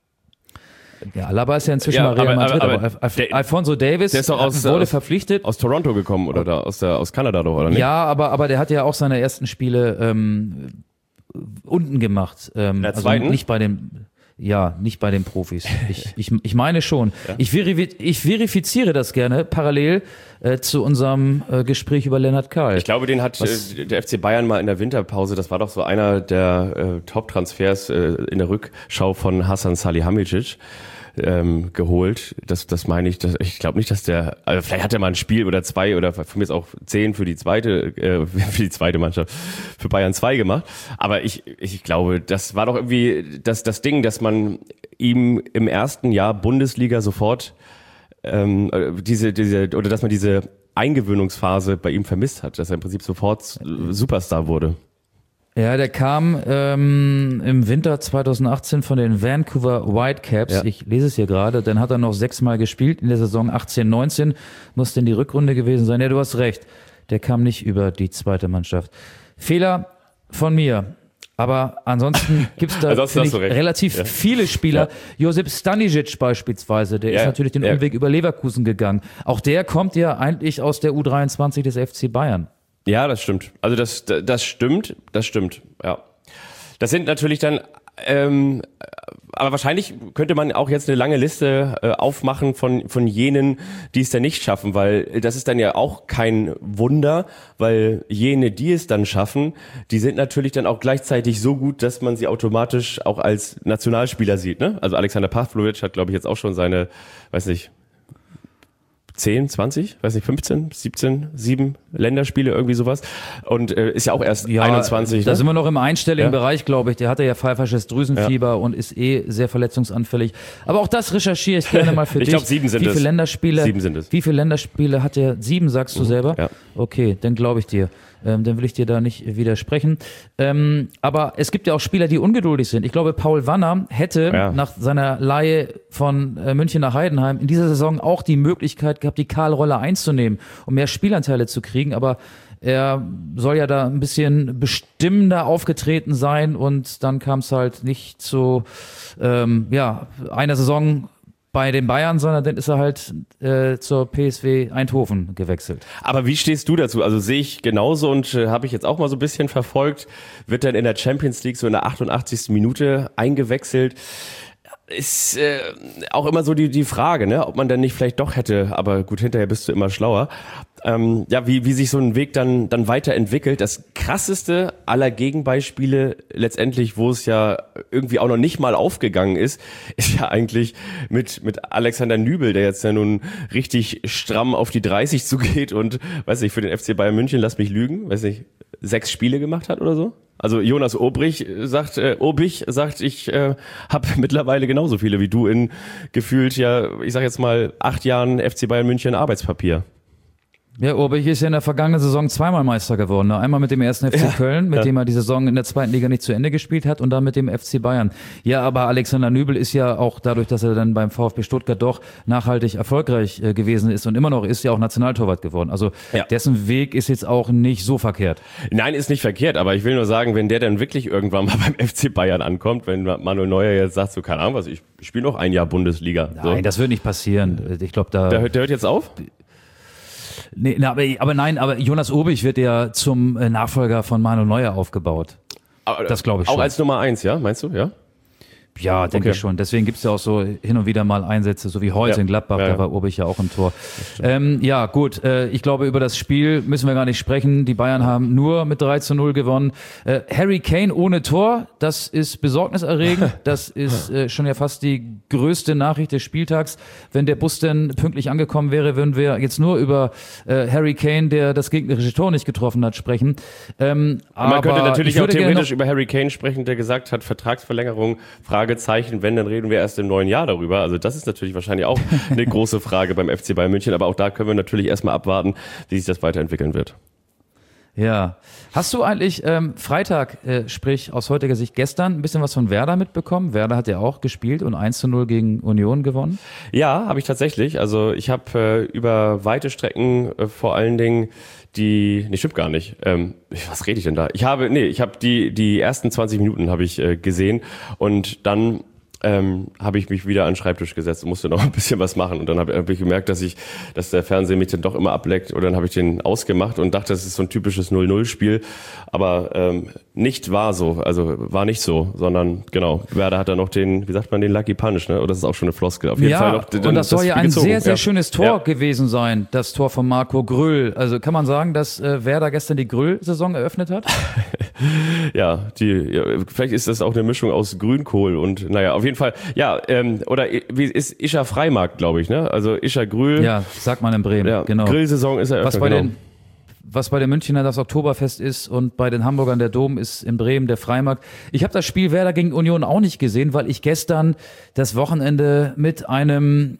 Ja, Alaba ist ja inzwischen Ja, mal Real aber- Madrid, aber- aber, aber Alf- der- Alphonso Davies der ist doch aus- wurde aus- verpflichtet. Aus Toronto gekommen oder da aus der aus Kanada doch, oder nicht? Ja, aber, aber der hat ja auch seine ersten Spiele ähm, unten gemacht. Ähm, der also zweiten? nicht bei dem, ja, nicht bei den Profis. Ich, ich, ich meine schon. Ja. Ich, verifi- ich verifiziere das gerne parallel äh, zu unserem äh, Gespräch über Lennart Kahl. Ich glaube, den hat äh, der F C Bayern mal in der Winterpause, das war doch so einer der äh, Top-Transfers äh, in der Rückschau von Hasan Salihamidzic ähm, geholt. Das, das meine ich, das, ich glaube nicht, dass der, also vielleicht hat er mal ein Spiel oder zwei oder von mir ist auch zehn für die zweite, äh, für die zweite Mannschaft, für Bayern zwei gemacht. Aber ich, ich glaube, das war doch irgendwie das, das Ding, dass man ihm im ersten Jahr Bundesliga sofort ähm, diese, diese, oder dass man diese Eingewöhnungsphase bei ihm vermisst hat, dass er im Prinzip sofort Superstar wurde. Ja, der kam ähm, im Winter zwanzig achtzehn von den Vancouver Whitecaps. Ja. Ich lese es hier gerade. Dann hat er noch sechsmal gespielt in der Saison achtzehn neunzehn. Muss denn die Rückrunde gewesen sein? Ja, du hast recht. Der kam nicht über die zweite Mannschaft. Fehler von mir. Aber ansonsten gibt es da Ansonsten finde hast du ich, recht. relativ Ja. viele Spieler. Ja. Josip Stanisic beispielsweise, der Ja. ist natürlich den Ja. Umweg über Leverkusen gegangen. Auch der kommt ja eigentlich aus der U dreiundzwanzig des F C Bayern. Ja, das stimmt. Also das, das stimmt, das stimmt, ja. Das sind natürlich dann, ähm, aber wahrscheinlich könnte man auch jetzt eine lange Liste äh, aufmachen von von jenen, die es dann nicht schaffen, weil das ist dann ja auch kein Wunder, weil jene, die es dann schaffen, die sind natürlich dann auch gleichzeitig so gut, dass man sie automatisch auch als Nationalspieler sieht, ne? Also Alexander Pavlovic hat, glaube ich, jetzt auch schon seine, weiß nicht, zehn, zwanzig, weiß nicht, fünfzehn, siebzehn, sieben Länderspiele, irgendwie sowas. Und äh, ist ja auch erst Ja, einundzwanzig. Da ne? sind wir noch im einstelligen Ja. Bereich, glaube ich. Der hatte ja pfeifersches Drüsenfieber Ja. und ist eh sehr verletzungsanfällig. Aber auch das recherchiere ich gerne mal für Ich dich. glaub, sieben sind wie es. viele Länderspiele, Sieben sind es. Wie viele Länderspiele hat er? Sieben, sagst du selber? ja. Okay, dann glaube ich dir. Ähm, dann will ich dir da nicht widersprechen. Ähm, aber es gibt ja auch Spieler, die ungeduldig sind. Ich glaube, Paul Wanner hätte Ja. nach seiner Leihe von äh, München nach Heidenheim in dieser Saison auch die Möglichkeit gehabt, die Karl-Rolle einzunehmen, um mehr Spielanteile zu kriegen. Aber er soll ja da ein bisschen bestimmender aufgetreten sein und dann kam es halt nicht zu ähm, ja, einer Saison bei den Bayern, sondern dann ist er halt äh, zur P S V Eindhoven gewechselt. Aber wie stehst du dazu? Also sehe ich genauso und äh, habe ich jetzt auch mal so ein bisschen verfolgt, wird dann in der Champions League so in der achtundachtzigsten Minute eingewechselt. Ist äh, auch immer so die die Frage, ne, ob man dann nicht vielleicht doch hätte, aber gut, hinterher bist du immer schlauer. Ähm, ja, wie wie sich so ein Weg dann dann weiterentwickelt. Das krasseste aller Gegenbeispiele letztendlich, wo es ja irgendwie auch noch nicht mal aufgegangen ist, ist ja eigentlich mit mit Alexander Nübel, der jetzt ja nun richtig stramm auf die dreißig zugeht und weiß nicht, für den F C Bayern München, lass mich lügen, weiß nicht, sechs Spiele gemacht hat oder so. Also Jonas Obrich sagt, äh, Obich sagt, ich äh, habe mittlerweile genauso viele wie du in gefühlt, ja, ich sag jetzt mal, acht Jahren F C Bayern München Arbeitspapier. Ja, Urbich ist ja in der vergangenen Saison zweimal Meister geworden. Ne? Einmal mit dem ersten F C Ja, Köln, mit ja. dem er die Saison in der zweiten Liga nicht zu Ende gespielt hat und dann mit dem F C Bayern. Ja, aber Alexander Nübel ist ja auch dadurch, dass er dann beim VfB Stuttgart doch nachhaltig erfolgreich äh, gewesen ist und immer noch ist, ja auch Nationaltorwart geworden. Also Ja. dessen Weg ist jetzt auch nicht so verkehrt. Nein, ist nicht verkehrt, aber ich will nur sagen, wenn der dann wirklich irgendwann mal beim F C Bayern ankommt, wenn Manuel Neuer jetzt sagt, so keine Ahnung was, ich spiele noch ein Jahr Bundesliga. So. Nein, das wird nicht passieren. Ich glaube, da... der, hört- der hört jetzt auf? Nee, na, aber, aber nein, aber Jonas Obich wird ja zum äh, Nachfolger von Manuel Neuer aufgebaut. Aber, Das glaube ich Auch schon. als Nummer eins, ja? Meinst du, ja? Ja, denke Okay. ich schon. Deswegen gibt's ja auch so hin und wieder mal Einsätze, so wie heute Ja. in Gladbach, Ja, ja. da war Urbich ja auch im Tor. Ähm, ja, gut, äh, ich glaube, über das Spiel müssen wir gar nicht sprechen. Die Bayern haben nur mit drei zu null gewonnen. Äh, Harry Kane ohne Tor, das ist besorgniserregend. Das ist äh, schon ja fast die größte Nachricht des Spieltags. Wenn der Bus denn pünktlich angekommen wäre, würden wir jetzt nur über äh, Harry Kane, der das gegnerische Tor nicht getroffen hat, sprechen. Ähm, Man aber könnte natürlich ich auch würde gerne theoretisch noch- über Harry Kane sprechen, der gesagt hat, Vertragsverlängerung, Frage Fragezeichen, wenn, dann reden wir erst im neuen Jahr darüber. Also das ist natürlich wahrscheinlich auch eine große Frage beim F C Bayern München, aber auch da können wir natürlich erstmal abwarten, wie sich das weiterentwickeln wird. Ja. Hast du eigentlich ähm, Freitag, äh, sprich aus heutiger Sicht gestern, ein bisschen was von Werder mitbekommen? Werder hat ja auch gespielt und eins zu null gegen Union gewonnen. Ja, habe ich tatsächlich. Also ich habe äh, über weite Strecken äh, vor allen Dingen die, nee, stimmt gar nicht. Ähm, was rede ich denn da? Ich habe, nee, ich habe die die ersten zwanzig Minuten habe ich äh, gesehen und dann ähm, habe ich mich wieder an den Schreibtisch gesetzt und musste noch ein bisschen was machen. Und dann habe hab ich gemerkt, dass ich, dass der Fernseher mich dann doch immer ableckt. Und dann habe ich den ausgemacht und dachte, das ist so ein typisches null null Spiel. Aber ähm, nicht war so, also war nicht so, sondern genau, Werder hat da noch den, wie sagt man, den Lucky Punch, ne? Oder das ist auch schon eine Floskel. Auf jeden ja, Fall noch den, und das soll das ja Spiel ein gezogen. sehr, sehr ja. schönes Tor ja. gewesen sein, das Tor von Marco Gröll. Also kann man sagen, dass äh, Werder gestern die Gröll-Saison eröffnet hat? ja, die, ja, vielleicht ist das auch eine Mischung aus Grünkohl und naja, auf jeden Fall, ja, ähm, oder wie ist Ischa Freimarkt, glaube ich, ne? Also Ischa Grüll. Ja, sagt man in Bremen, ja, genau. Grillsaison ist eröffnet, was bei genau. den Was bei den Münchnern das Oktoberfest ist und bei den Hamburgern der Dom ist in Bremen der Freimarkt. Ich habe das Spiel Werder gegen Union auch nicht gesehen, weil ich gestern das Wochenende mit einem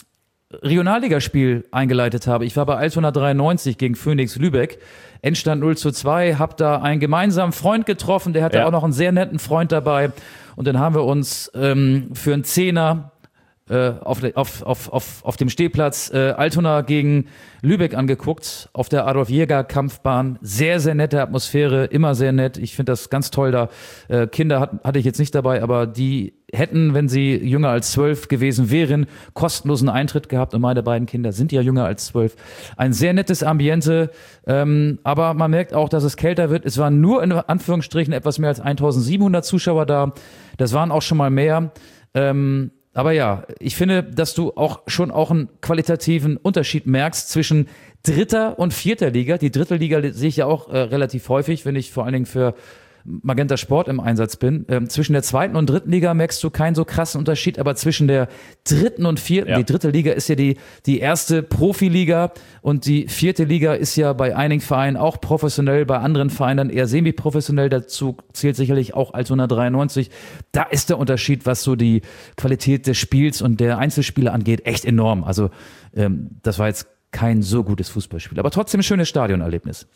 Regionalligaspiel eingeleitet habe. Ich war bei Altona dreiundneunzig gegen Phoenix Lübeck. Endstand null zu zwei, hab da einen gemeinsamen Freund getroffen, der hatte ja. auch noch einen sehr netten Freund dabei. Und dann haben wir uns ähm, für einen Zehner äh, auf, auf, auf, auf, auf dem Stehplatz äh, Altona gegen Lübeck angeguckt, auf der Adolf-Jäger-Kampfbahn. Sehr, sehr nette Atmosphäre, immer sehr nett. Ich finde das ganz toll da. Äh, Kinder hat, hatte ich jetzt nicht dabei, aber die hätten, wenn sie jünger als zwölf gewesen wären, kostenlosen Eintritt gehabt. Und meine beiden Kinder sind ja jünger als zwölf. Ein sehr nettes Ambiente, ähm, aber man merkt auch, dass es kälter wird. Es waren nur in Anführungsstrichen etwas mehr als eintausendsiebenhundert Zuschauer da. Das waren auch schon mal mehr. Ähm, aber ja, ich finde, dass du auch schon auch einen qualitativen Unterschied merkst zwischen dritter und vierter Liga. Die dritte Liga sehe ich ja auch äh, relativ häufig, wenn ich vor allen Dingen für Magenta Sport im Einsatz bin. Ähm, zwischen der zweiten und dritten Liga merkst du keinen so krassen Unterschied, aber zwischen der dritten und vierten, ja. Die dritte Liga ist ja die, die erste Profiliga und die vierte Liga ist ja bei einigen Vereinen auch professionell, bei anderen Vereinen dann eher semi-professionell. Dazu zählt sicherlich auch Altona dreiundneunzig. Da ist der Unterschied, was so die Qualität des Spiels und der Einzelspiele angeht, echt enorm. Also ähm, das war jetzt kein so gutes Fußballspiel, aber trotzdem ein schönes Stadionerlebnis.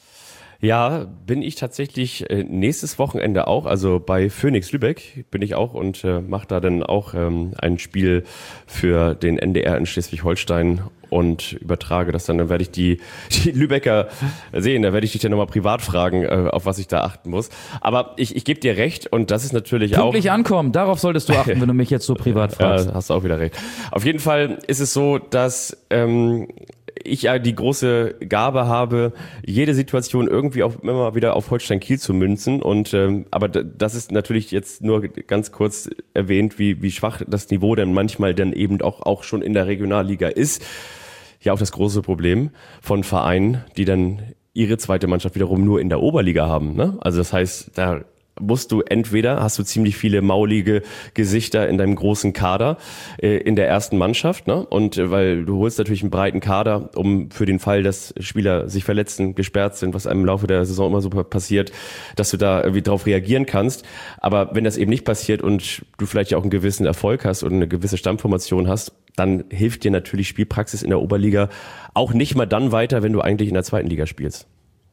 Ja, bin ich tatsächlich äh, nächstes Wochenende auch, also bei Phoenix Lübeck bin ich auch und äh, mache da dann auch ähm, ein Spiel für den N D R in Schleswig-Holstein und übertrage das dann. Dann werde ich die, die Lübecker sehen, da werde ich dich dann nochmal privat fragen, äh, auf was ich da achten muss. Aber ich, ich gebe dir recht und das ist natürlich Pünktlich auch... Pünktlich ankommen, darauf solltest du achten, wenn du mich jetzt so privat fragst. Ja, hast du auch wieder recht. Auf jeden Fall ist es so, dass... Ähm, ich ja die große Gabe habe, jede Situation irgendwie auch immer wieder auf Holstein Kiel zu münzen. Und ähm, aber das ist natürlich jetzt nur ganz kurz erwähnt, wie wie schwach das Niveau dann manchmal dann eben auch auch schon in der Regionalliga ist. Ja, auch das große Problem von Vereinen, die dann ihre zweite Mannschaft wiederum nur in der Oberliga haben. Ne? Also das heißt, da musst du entweder, hast du ziemlich viele maulige Gesichter in deinem großen Kader äh, in der ersten Mannschaft, ne? Und äh, weil du holst natürlich einen breiten Kader, um für den Fall, dass Spieler sich verletzen, gesperrt sind, was einem im Laufe der Saison immer so passiert, dass du da irgendwie drauf reagieren kannst. Aber wenn das eben nicht passiert und du vielleicht ja auch einen gewissen Erfolg hast und eine gewisse Stammformation hast, dann hilft dir natürlich Spielpraxis in der Oberliga auch nicht mal dann weiter, wenn du eigentlich in der zweiten Liga spielst.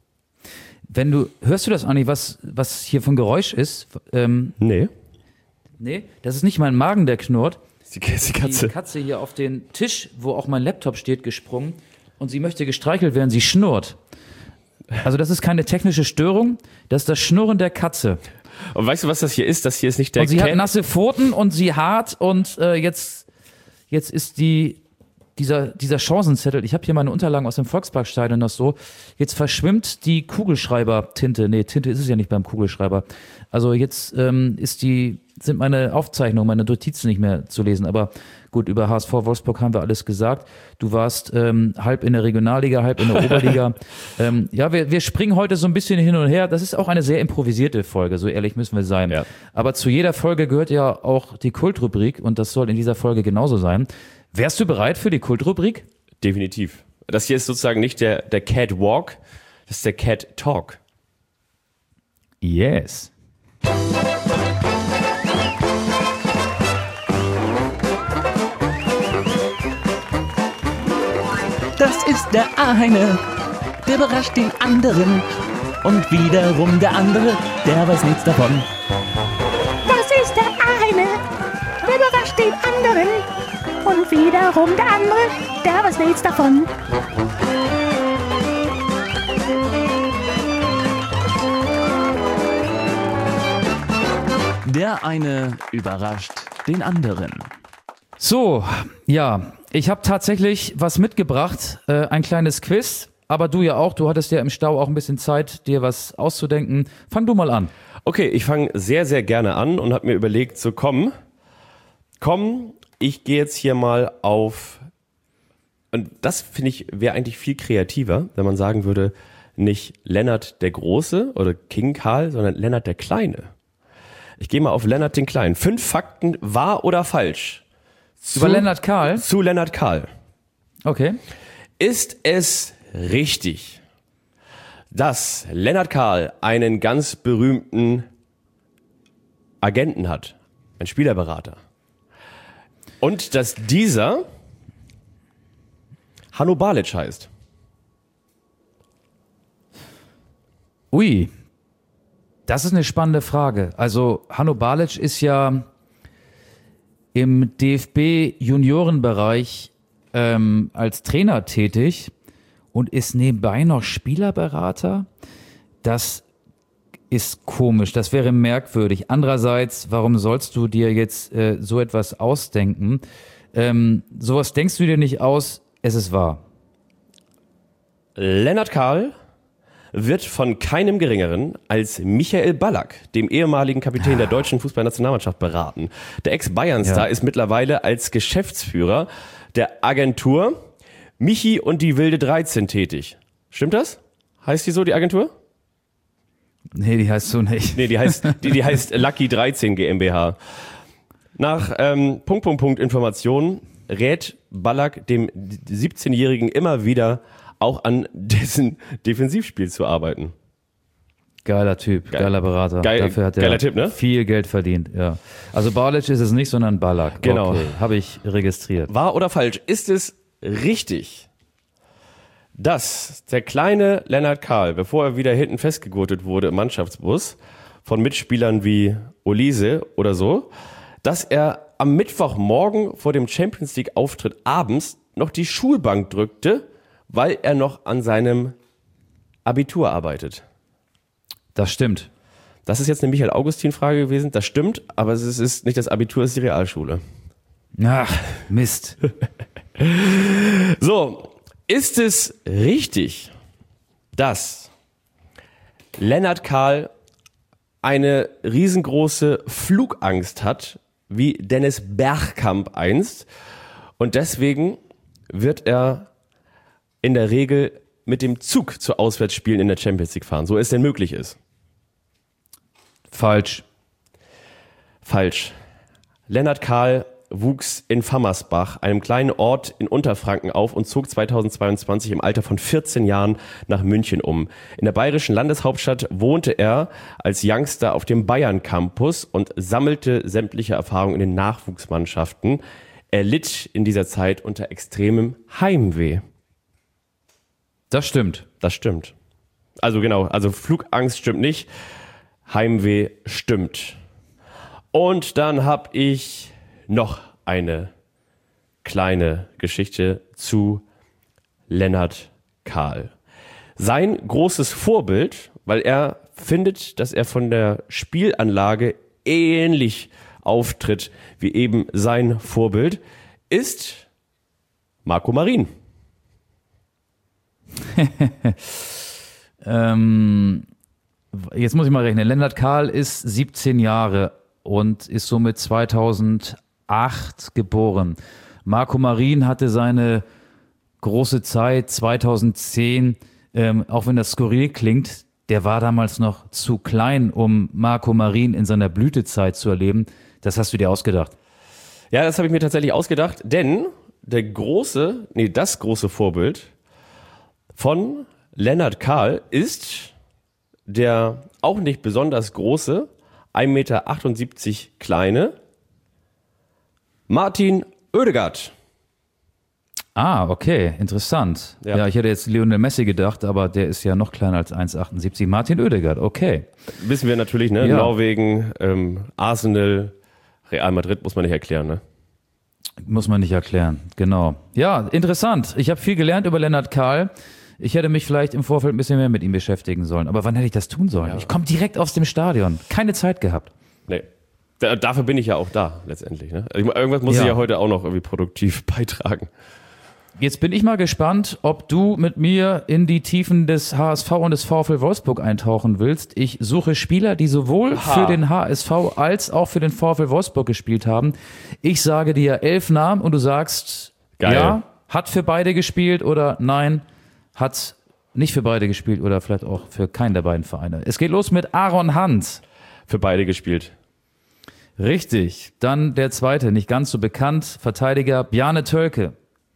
Wenn du, hörst du das eigentlich, was, was hier für ein Geräusch ist? Ähm, nee. Nee, das ist nicht mein Magen, der knurrt. Die, die Katze. Die Katze hier auf den Tisch, wo auch mein Laptop steht, gesprungen und sie möchte gestreichelt werden, sie schnurrt. Also das ist keine technische Störung, das ist das Schnurren der Katze. Und weißt du, was das hier ist? Das hier ist nicht der Und sie Cat. hat nasse Pfoten und sie hart und äh, jetzt, jetzt ist die... Dieser, dieser Chancenzettel, ich habe hier meine Unterlagen aus dem Volksparkstadion noch so, jetzt verschwimmt die Kugelschreiber-Tinte, nee, Tinte ist es ja nicht beim Kugelschreiber, also jetzt ähm, ist die, sind meine Aufzeichnungen, meine Notizen nicht mehr zu lesen, aber gut, über H S V Wolfsburg haben wir alles gesagt, du warst ähm, halb in der Regionalliga, halb in der Oberliga, ähm, ja, wir, wir springen heute so ein bisschen hin und her, das ist auch eine sehr improvisierte Folge, so ehrlich müssen wir sein, Ja. Aber zu jeder Folge gehört ja auch die Kultrubrik und das soll in dieser Folge genauso sein. Wärst du bereit für die Kultrubrik? Definitiv. Das hier ist sozusagen nicht der, der Cat Walk, das ist der Cat Talk. Yes. Das ist der eine, der überrascht den anderen. Und wiederum der andere, der weiß nichts davon. Das ist der eine, der überrascht den anderen. Und wiederum der andere, der weiß nichts davon. Der eine überrascht den anderen. So, ja, ich habe tatsächlich was mitgebracht, äh, ein kleines Quiz, aber du ja auch, du hattest ja im Stau auch ein bisschen Zeit, dir was auszudenken. Fang du mal an. Okay, ich fange sehr, sehr gerne an und habe mir überlegt, so komm, komm, ich gehe jetzt hier mal auf, und das finde ich wäre eigentlich viel kreativer, wenn man sagen würde, nicht Lennart der Große oder King Karl, sondern Lennart der Kleine. Ich gehe mal auf Lennart den Kleinen. Fünf Fakten, wahr oder falsch? Zu, Über Lennart Karl? Zu Lennart Karl. Okay. Ist es richtig, dass Lennart Karl einen ganz berühmten Agenten hat, einen Spielerberater, und dass dieser Hanno Balic heißt? Ui, das ist eine spannende Frage. Also Hanno Balic ist ja im D F B-Juniorenbereich ähm, als Trainer tätig und ist nebenbei noch Spielerberater. Das ist komisch, das wäre merkwürdig. Andererseits, warum sollst du dir jetzt äh, so etwas ausdenken? Ähm, sowas denkst du dir nicht aus, es ist wahr. Lennart Karl wird von keinem Geringeren als Michael Ballack, dem ehemaligen Kapitän der deutschen Fußballnationalmannschaft, beraten. Der Ex-Bayern-Star Ja. ist mittlerweile als Geschäftsführer der Agentur Michi und die wilde dreizehn tätig. Stimmt das? Heißt die so, die Agentur? Nee, die heißt so nicht. Nee, die heißt, die, die heißt Lucky dreizehn GmbH. Nach ähm, Punkt, Punkt, Punkt Informationen rät Ballack dem siebzehnjährigen immer wieder auch an dessen Defensivspiel zu arbeiten. Geiler Typ, Geil. geiler Berater. Geil- Dafür hat er geiler Tipp, ne? viel Geld verdient. Ja. Also Balic ist es nicht, sondern Ballack. Genau. Okay, habe ich registriert. Wahr oder falsch? Ist es richtig, dass der kleine Lennart Karl, bevor er wieder hinten festgegurtet wurde im Mannschaftsbus von Mitspielern wie Olise oder so, dass er am Mittwochmorgen vor dem Champions League Auftritt abends noch die Schulbank drückte, weil er noch an seinem Abitur arbeitet? Das stimmt. Das ist jetzt eine Michael-Augustin-Frage gewesen. Das stimmt, aber es ist- ist nicht das Abitur, es ist die Realschule. Ach, Mist. So, ist es richtig, dass Lennart Karl eine riesengroße Flugangst hat, wie Dennis Bergkamp einst, und deswegen wird er in der Regel mit dem Zug zu Auswärtsspielen in der Champions League fahren, so es denn möglich ist? Falsch. Falsch. Lennart Karl wuchs in Fammersbach, einem kleinen Ort in Unterfranken, auf und zog zweitausendzweiundzwanzig im Alter von vierzehn Jahren nach München um. In der bayerischen Landeshauptstadt wohnte er als Youngster auf dem Bayern-Campus und sammelte sämtliche Erfahrungen in den Nachwuchsmannschaften. Er litt in dieser Zeit unter extremem Heimweh. Das stimmt. Das stimmt. Also genau, also Flugangst stimmt nicht, Heimweh stimmt. Und dann habe ich noch eine kleine Geschichte zu Lennart Karl. Sein großes Vorbild, weil er findet, dass er von der Spielanlage ähnlich auftritt wie eben sein Vorbild, ist Marco Marin. Ähm, jetzt muss ich mal rechnen. Lennart Karl ist siebzehn Jahre und ist somit zweitausendacht geboren. Marco Marin hatte seine große Zeit zweitausendzehn, ähm, auch wenn das skurril klingt, der war damals noch zu klein, um Marco Marin in seiner Blütezeit zu erleben. Das hast du dir ausgedacht. Ja, das habe ich mir tatsächlich ausgedacht, denn der große, nee, das große Vorbild von Lennart Karl ist der auch nicht besonders große, ein Meter achtundsiebzig kleine Martin Oedegaard. Ah, okay, interessant. Ja. Ja. ich hätte jetzt Lionel Messi gedacht, aber der ist ja noch kleiner als eins Komma achtundsiebzig. Martin Oedegaard, okay. Wissen wir natürlich, ne? Ja. Norwegen, ähm, Arsenal, Real Madrid muss man nicht erklären, ne? Muss man nicht erklären, genau. Ja, interessant. Ich habe viel gelernt über Lennart Kahl. Ich hätte mich vielleicht im Vorfeld ein bisschen mehr mit ihm beschäftigen sollen. Aber wann hätte ich das tun sollen? Ja. Ich komme direkt aus dem Stadion. Keine Zeit gehabt. Nee. Da, dafür bin ich ja auch da, letztendlich, ne? Also, irgendwas muss Ja. ich ja heute auch noch irgendwie produktiv beitragen. Jetzt bin ich mal gespannt, ob du mit mir in die Tiefen des H S V und des VfL Wolfsburg eintauchen willst. Ich suche Spieler, die sowohl Aha. für den H S V als auch für den VfL Wolfsburg gespielt haben. Ich sage dir elf Namen und du sagst, Geil. ja, hat für beide gespielt oder nein, hat nicht für beide gespielt oder vielleicht auch für keinen der beiden Vereine. Es geht los mit Aaron Hunt. Für beide gespielt. Richtig. Dann der zweite, nicht ganz so bekannt, Verteidiger Bjarne Tölke.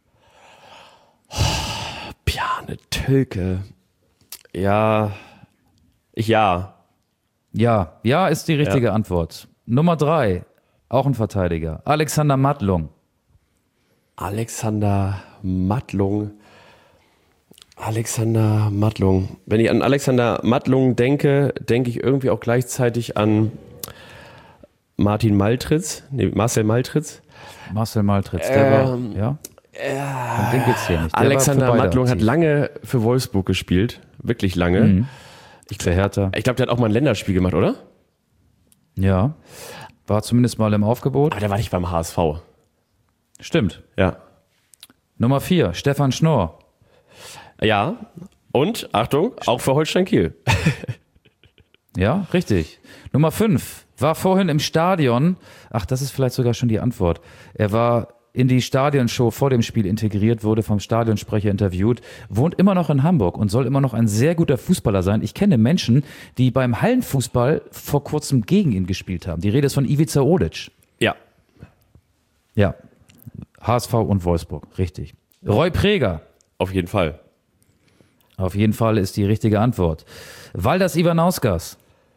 Bjarne Tölke. Ja. Ich ja. Ja, ja ist die richtige Ja. Antwort. Nummer drei, auch ein Verteidiger. Alexander Mattlung. Alexander Mattlung. Alexander Mattlung. Wenn ich an Alexander Mattlung denke, denke ich irgendwie auch gleichzeitig an Martin Maltritz, nee, Marcel Maltritz. Marcel Maltritz, der Ähm, war, ja? Um den geht's hier nicht. Der Alexander war für beide Mattlung hat aktiv. lange für Wolfsburg gespielt. Wirklich lange. Mhm. Ich, Für Hertha. ich glaube, der hat auch mal ein Länderspiel gemacht, oder? Ja, war zumindest mal im Aufgebot. Aber der war nicht beim H S V. Stimmt. Ja. Nummer vier, Stefan Schnorr. Ja. Und, Achtung, auch für Holstein Kiel. Ja, richtig. Nummer fünf, war vorhin im Stadion. Ach, das ist vielleicht sogar schon die Antwort. Er war in die Stadionshow vor dem Spiel integriert, wurde vom Stadionsprecher interviewt, wohnt immer noch in Hamburg und soll immer noch ein sehr guter Fußballer sein. Ich kenne Menschen, die beim Hallenfußball vor kurzem gegen ihn gespielt haben. Die Rede ist von Ivica Olic. Ja. Ja, H S V und Wolfsburg, richtig. Roy Preger, Auf jeden Fall. auf jeden Fall ist die richtige Antwort. Valdas Ivanauskas,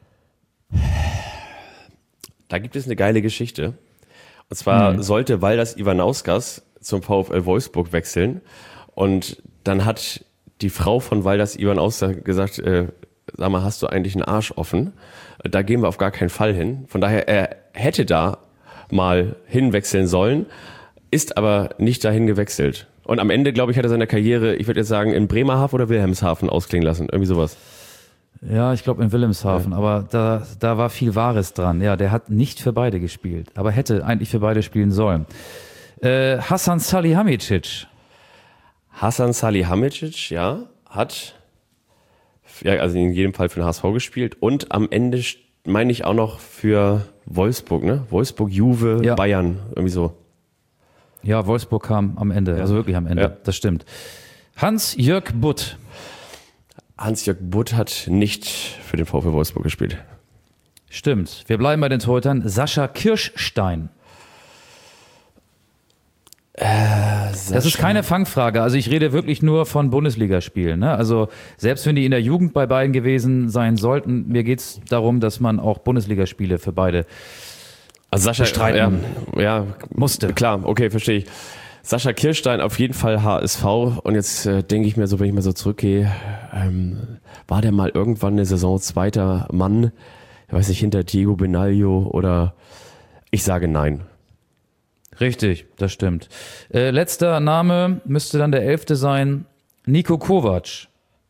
Da gibt es eine geile Geschichte. Und zwar Mhm. sollte Valdas Ivanauskas zum VfL Wolfsburg wechseln. Und dann hat die Frau von Valdas Ivanauskas gesagt, äh, sag mal, hast du eigentlich einen Arsch offen? Da gehen wir auf gar keinen Fall hin. Von daher, er hätte da mal hinwechseln sollen, ist aber nicht dahin gewechselt. Und am Ende, glaube ich, hat er seine Karriere, ich würde jetzt sagen, in Bremerhaven oder Wilhelmshaven ausklingen lassen. Irgendwie sowas. ja, ich glaube in Wilhelmshaven, aber da, da war viel Wahres dran. Ja, der hat nicht für beide gespielt, aber hätte eigentlich für beide spielen sollen. Äh, Hasan Salihamidzic, Hasan Salihamidzic, ja, hat ja, also in jedem Fall für den H S V gespielt und am Ende st- meine ich auch noch für Wolfsburg, ne? Wolfsburg, Juve, Ja. Bayern, irgendwie so. ja, Wolfsburg kam am Ende, also wirklich am Ende, Ja. das stimmt. Hans-Jörg Butt, Hans-Jörg Butt hat nicht für den VfL Wolfsburg gespielt. stimmt. Wir bleiben bei den Torhütern. Sascha Kirschstein. Das ist keine Fangfrage. Also ich rede wirklich nur von Bundesligaspielen. Ne? Also selbst wenn die in der Jugend bei beiden gewesen sein sollten, mir geht es darum, dass man auch Bundesligaspiele für beide Also Sascha Bestreiten. Ja, ja, musste. klar, okay, verstehe ich. Sascha Kirstein auf jeden Fall H S V und jetzt äh, denke ich mir so, wenn ich mal so zurückgehe, ähm, war der mal irgendwann eine Saison zweiter Mann, ich weiß nicht, hinter Diego Benaglio oder ich sage nein. Richtig, das stimmt. Äh, letzter Name müsste dann der elfte sein. Niko Kovac.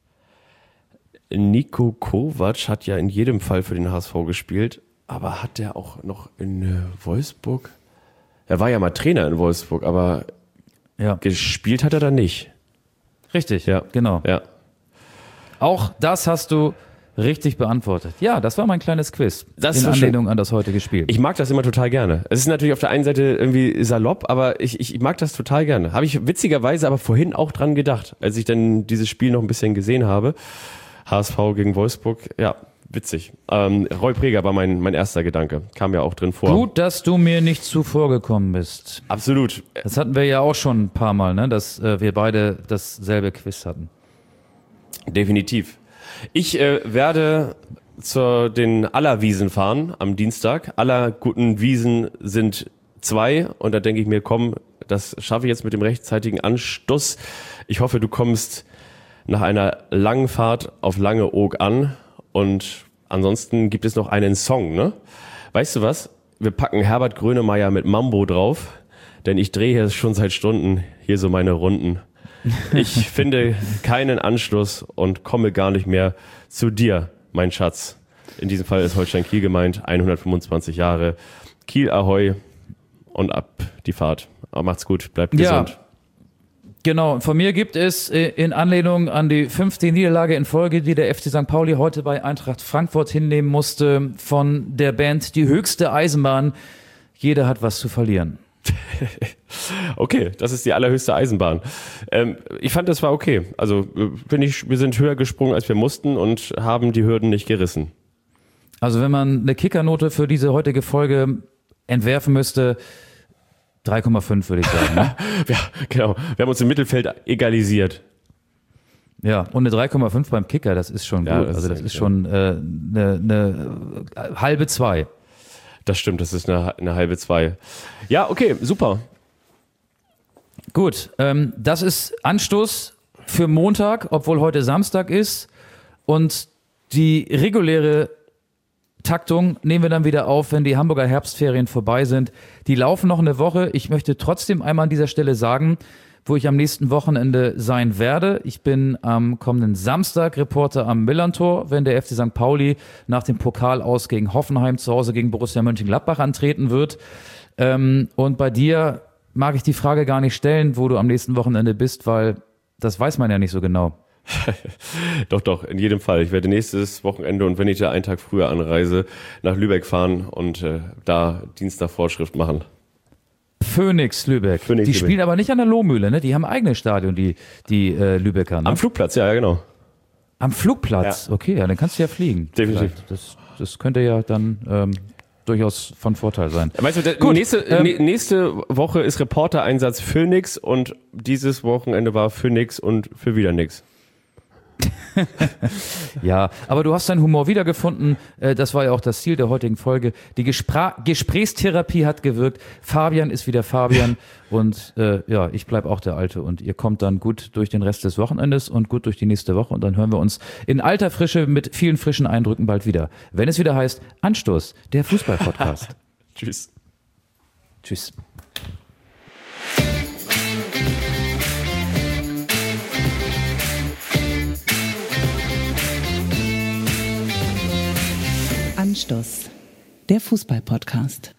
Niko Kovac hat ja in jedem Fall für den H S V gespielt, aber hat der auch noch in äh, Wolfsburg? Er war ja mal Trainer in Wolfsburg, aber Ja, gespielt hat er da nicht. richtig. Ja. Genau. Ja. Auch das hast du richtig beantwortet. Ja, das war mein kleines Quiz. Das in war schön. Anlehnung an das heutige Spiel. Ich mag das immer total gerne. Es ist natürlich auf der einen Seite irgendwie salopp, aber ich, ich mag das total gerne. Habe ich witzigerweise aber vorhin auch dran gedacht, als ich dann dieses Spiel noch ein bisschen gesehen habe. H S V gegen Wolfsburg, ja, witzig. Ähm, Roy Preger war mein, mein erster Gedanke. Kam ja auch drin vor. Gut, dass du mir nicht zuvorgekommen bist. Absolut. Das hatten wir ja auch schon ein paar Mal, ne? dass äh, wir beide dasselbe Quiz hatten. Definitiv. Ich äh, werde zu den Allerwiesen fahren am Dienstag. Aller guten Wiesen sind zwei und da denke ich mir, komm, das schaffe ich jetzt mit dem rechtzeitigen Anstoß. Ich hoffe, du kommst nach einer langen Fahrt auf Langeoog an und ansonsten gibt es noch einen Song, ne? Weißt du was? Wir packen Herbert Grönemeyer mit Mambo drauf, denn ich drehe hier schon seit Stunden hier so meine Runden. Ich finde keinen Anschluss und komme gar nicht mehr zu dir, mein Schatz. In diesem Fall ist Holstein Kiel gemeint, hundertfünfundzwanzig Jahre. Kiel Ahoi und ab die Fahrt. Aber macht's gut, bleibt gesund. Ja. Genau, von mir gibt es in Anlehnung an die fünfte Niederlage in Folge, die der F C Sankt Pauli heute bei Eintracht Frankfurt hinnehmen musste, von der Band Die höchste Eisenbahn. Jeder hat was zu verlieren. Okay, das ist die allerhöchste Eisenbahn. Ähm, ich fand, das war okay. Also, finde ich, wir sind höher gesprungen, als wir mussten und haben die Hürden nicht gerissen. Also, wenn man eine Kickernote für diese heutige Folge entwerfen müsste, drei Komma fünf würde ich sagen. Ne? Ja, genau. Wir haben uns im Mittelfeld egalisiert. Ja, und eine drei Komma fünf beim Kicker, das ist schon Ja, gut. das Also ist das ist ja. schon eine äh, ne, ne halbe zwei. Das stimmt, das ist eine, eine halbe zwei. Ja, okay, super. Gut, ähm, das ist Anstoß für Montag, obwohl heute Samstag ist. Und die reguläre Taktung nehmen wir dann wieder auf, wenn die Hamburger Herbstferien vorbei sind. Die laufen noch eine Woche. Ich möchte trotzdem einmal an dieser Stelle sagen, wo ich am nächsten Wochenende sein werde. Ich bin am kommenden Samstag Reporter am Millerntor, wenn der F C Sankt Pauli nach dem Pokal aus gegen Hoffenheim zu Hause gegen Borussia Mönchengladbach antreten wird. Ähm, und bei dir mag ich die Frage gar nicht stellen, wo du am nächsten Wochenende bist, weil das weiß man ja nicht so genau. Doch, doch, in jedem Fall. Ich werde nächstes Wochenende und wenn ich da einen Tag früher anreise, nach Lübeck fahren und äh, da Dienstagvorschrift machen. Phoenix Lübeck. Phoenix die Lübeck. spielen aber nicht an der Lohmühle, ne? Die haben ein eigenes Stadion, die, die äh, Lübecker. Ne? Am Flugplatz, ja, ja, genau. Am Flugplatz? Ja. Okay, ja, dann kannst du ja fliegen. Definitiv. Vielleicht. Das, das könnte ja dann ähm, durchaus von Vorteil sein. Weißt du, der, Gut, nächste, ähm, nä- nächste Woche ist Reportereinsatz Phoenix und dieses Wochenende war für nix und für wieder nix. Ja, aber du hast deinen Humor wiedergefunden. Äh, Das war ja auch das Ziel der heutigen Folge. Die Gespra- Gesprächstherapie hat gewirkt. Fabian ist wieder Fabian. Und äh, ja, ich bleib auch der Alte. Und ihr kommt dann gut durch den Rest des Wochenendes und gut durch die nächste Woche. Und dann hören wir uns in alter Frische mit vielen frischen Eindrücken bald wieder. Wenn es wieder heißt Anstoß, der Fußball-Podcast. Tschüss. Tschüss. Anstoß, der Fußball-Podcast.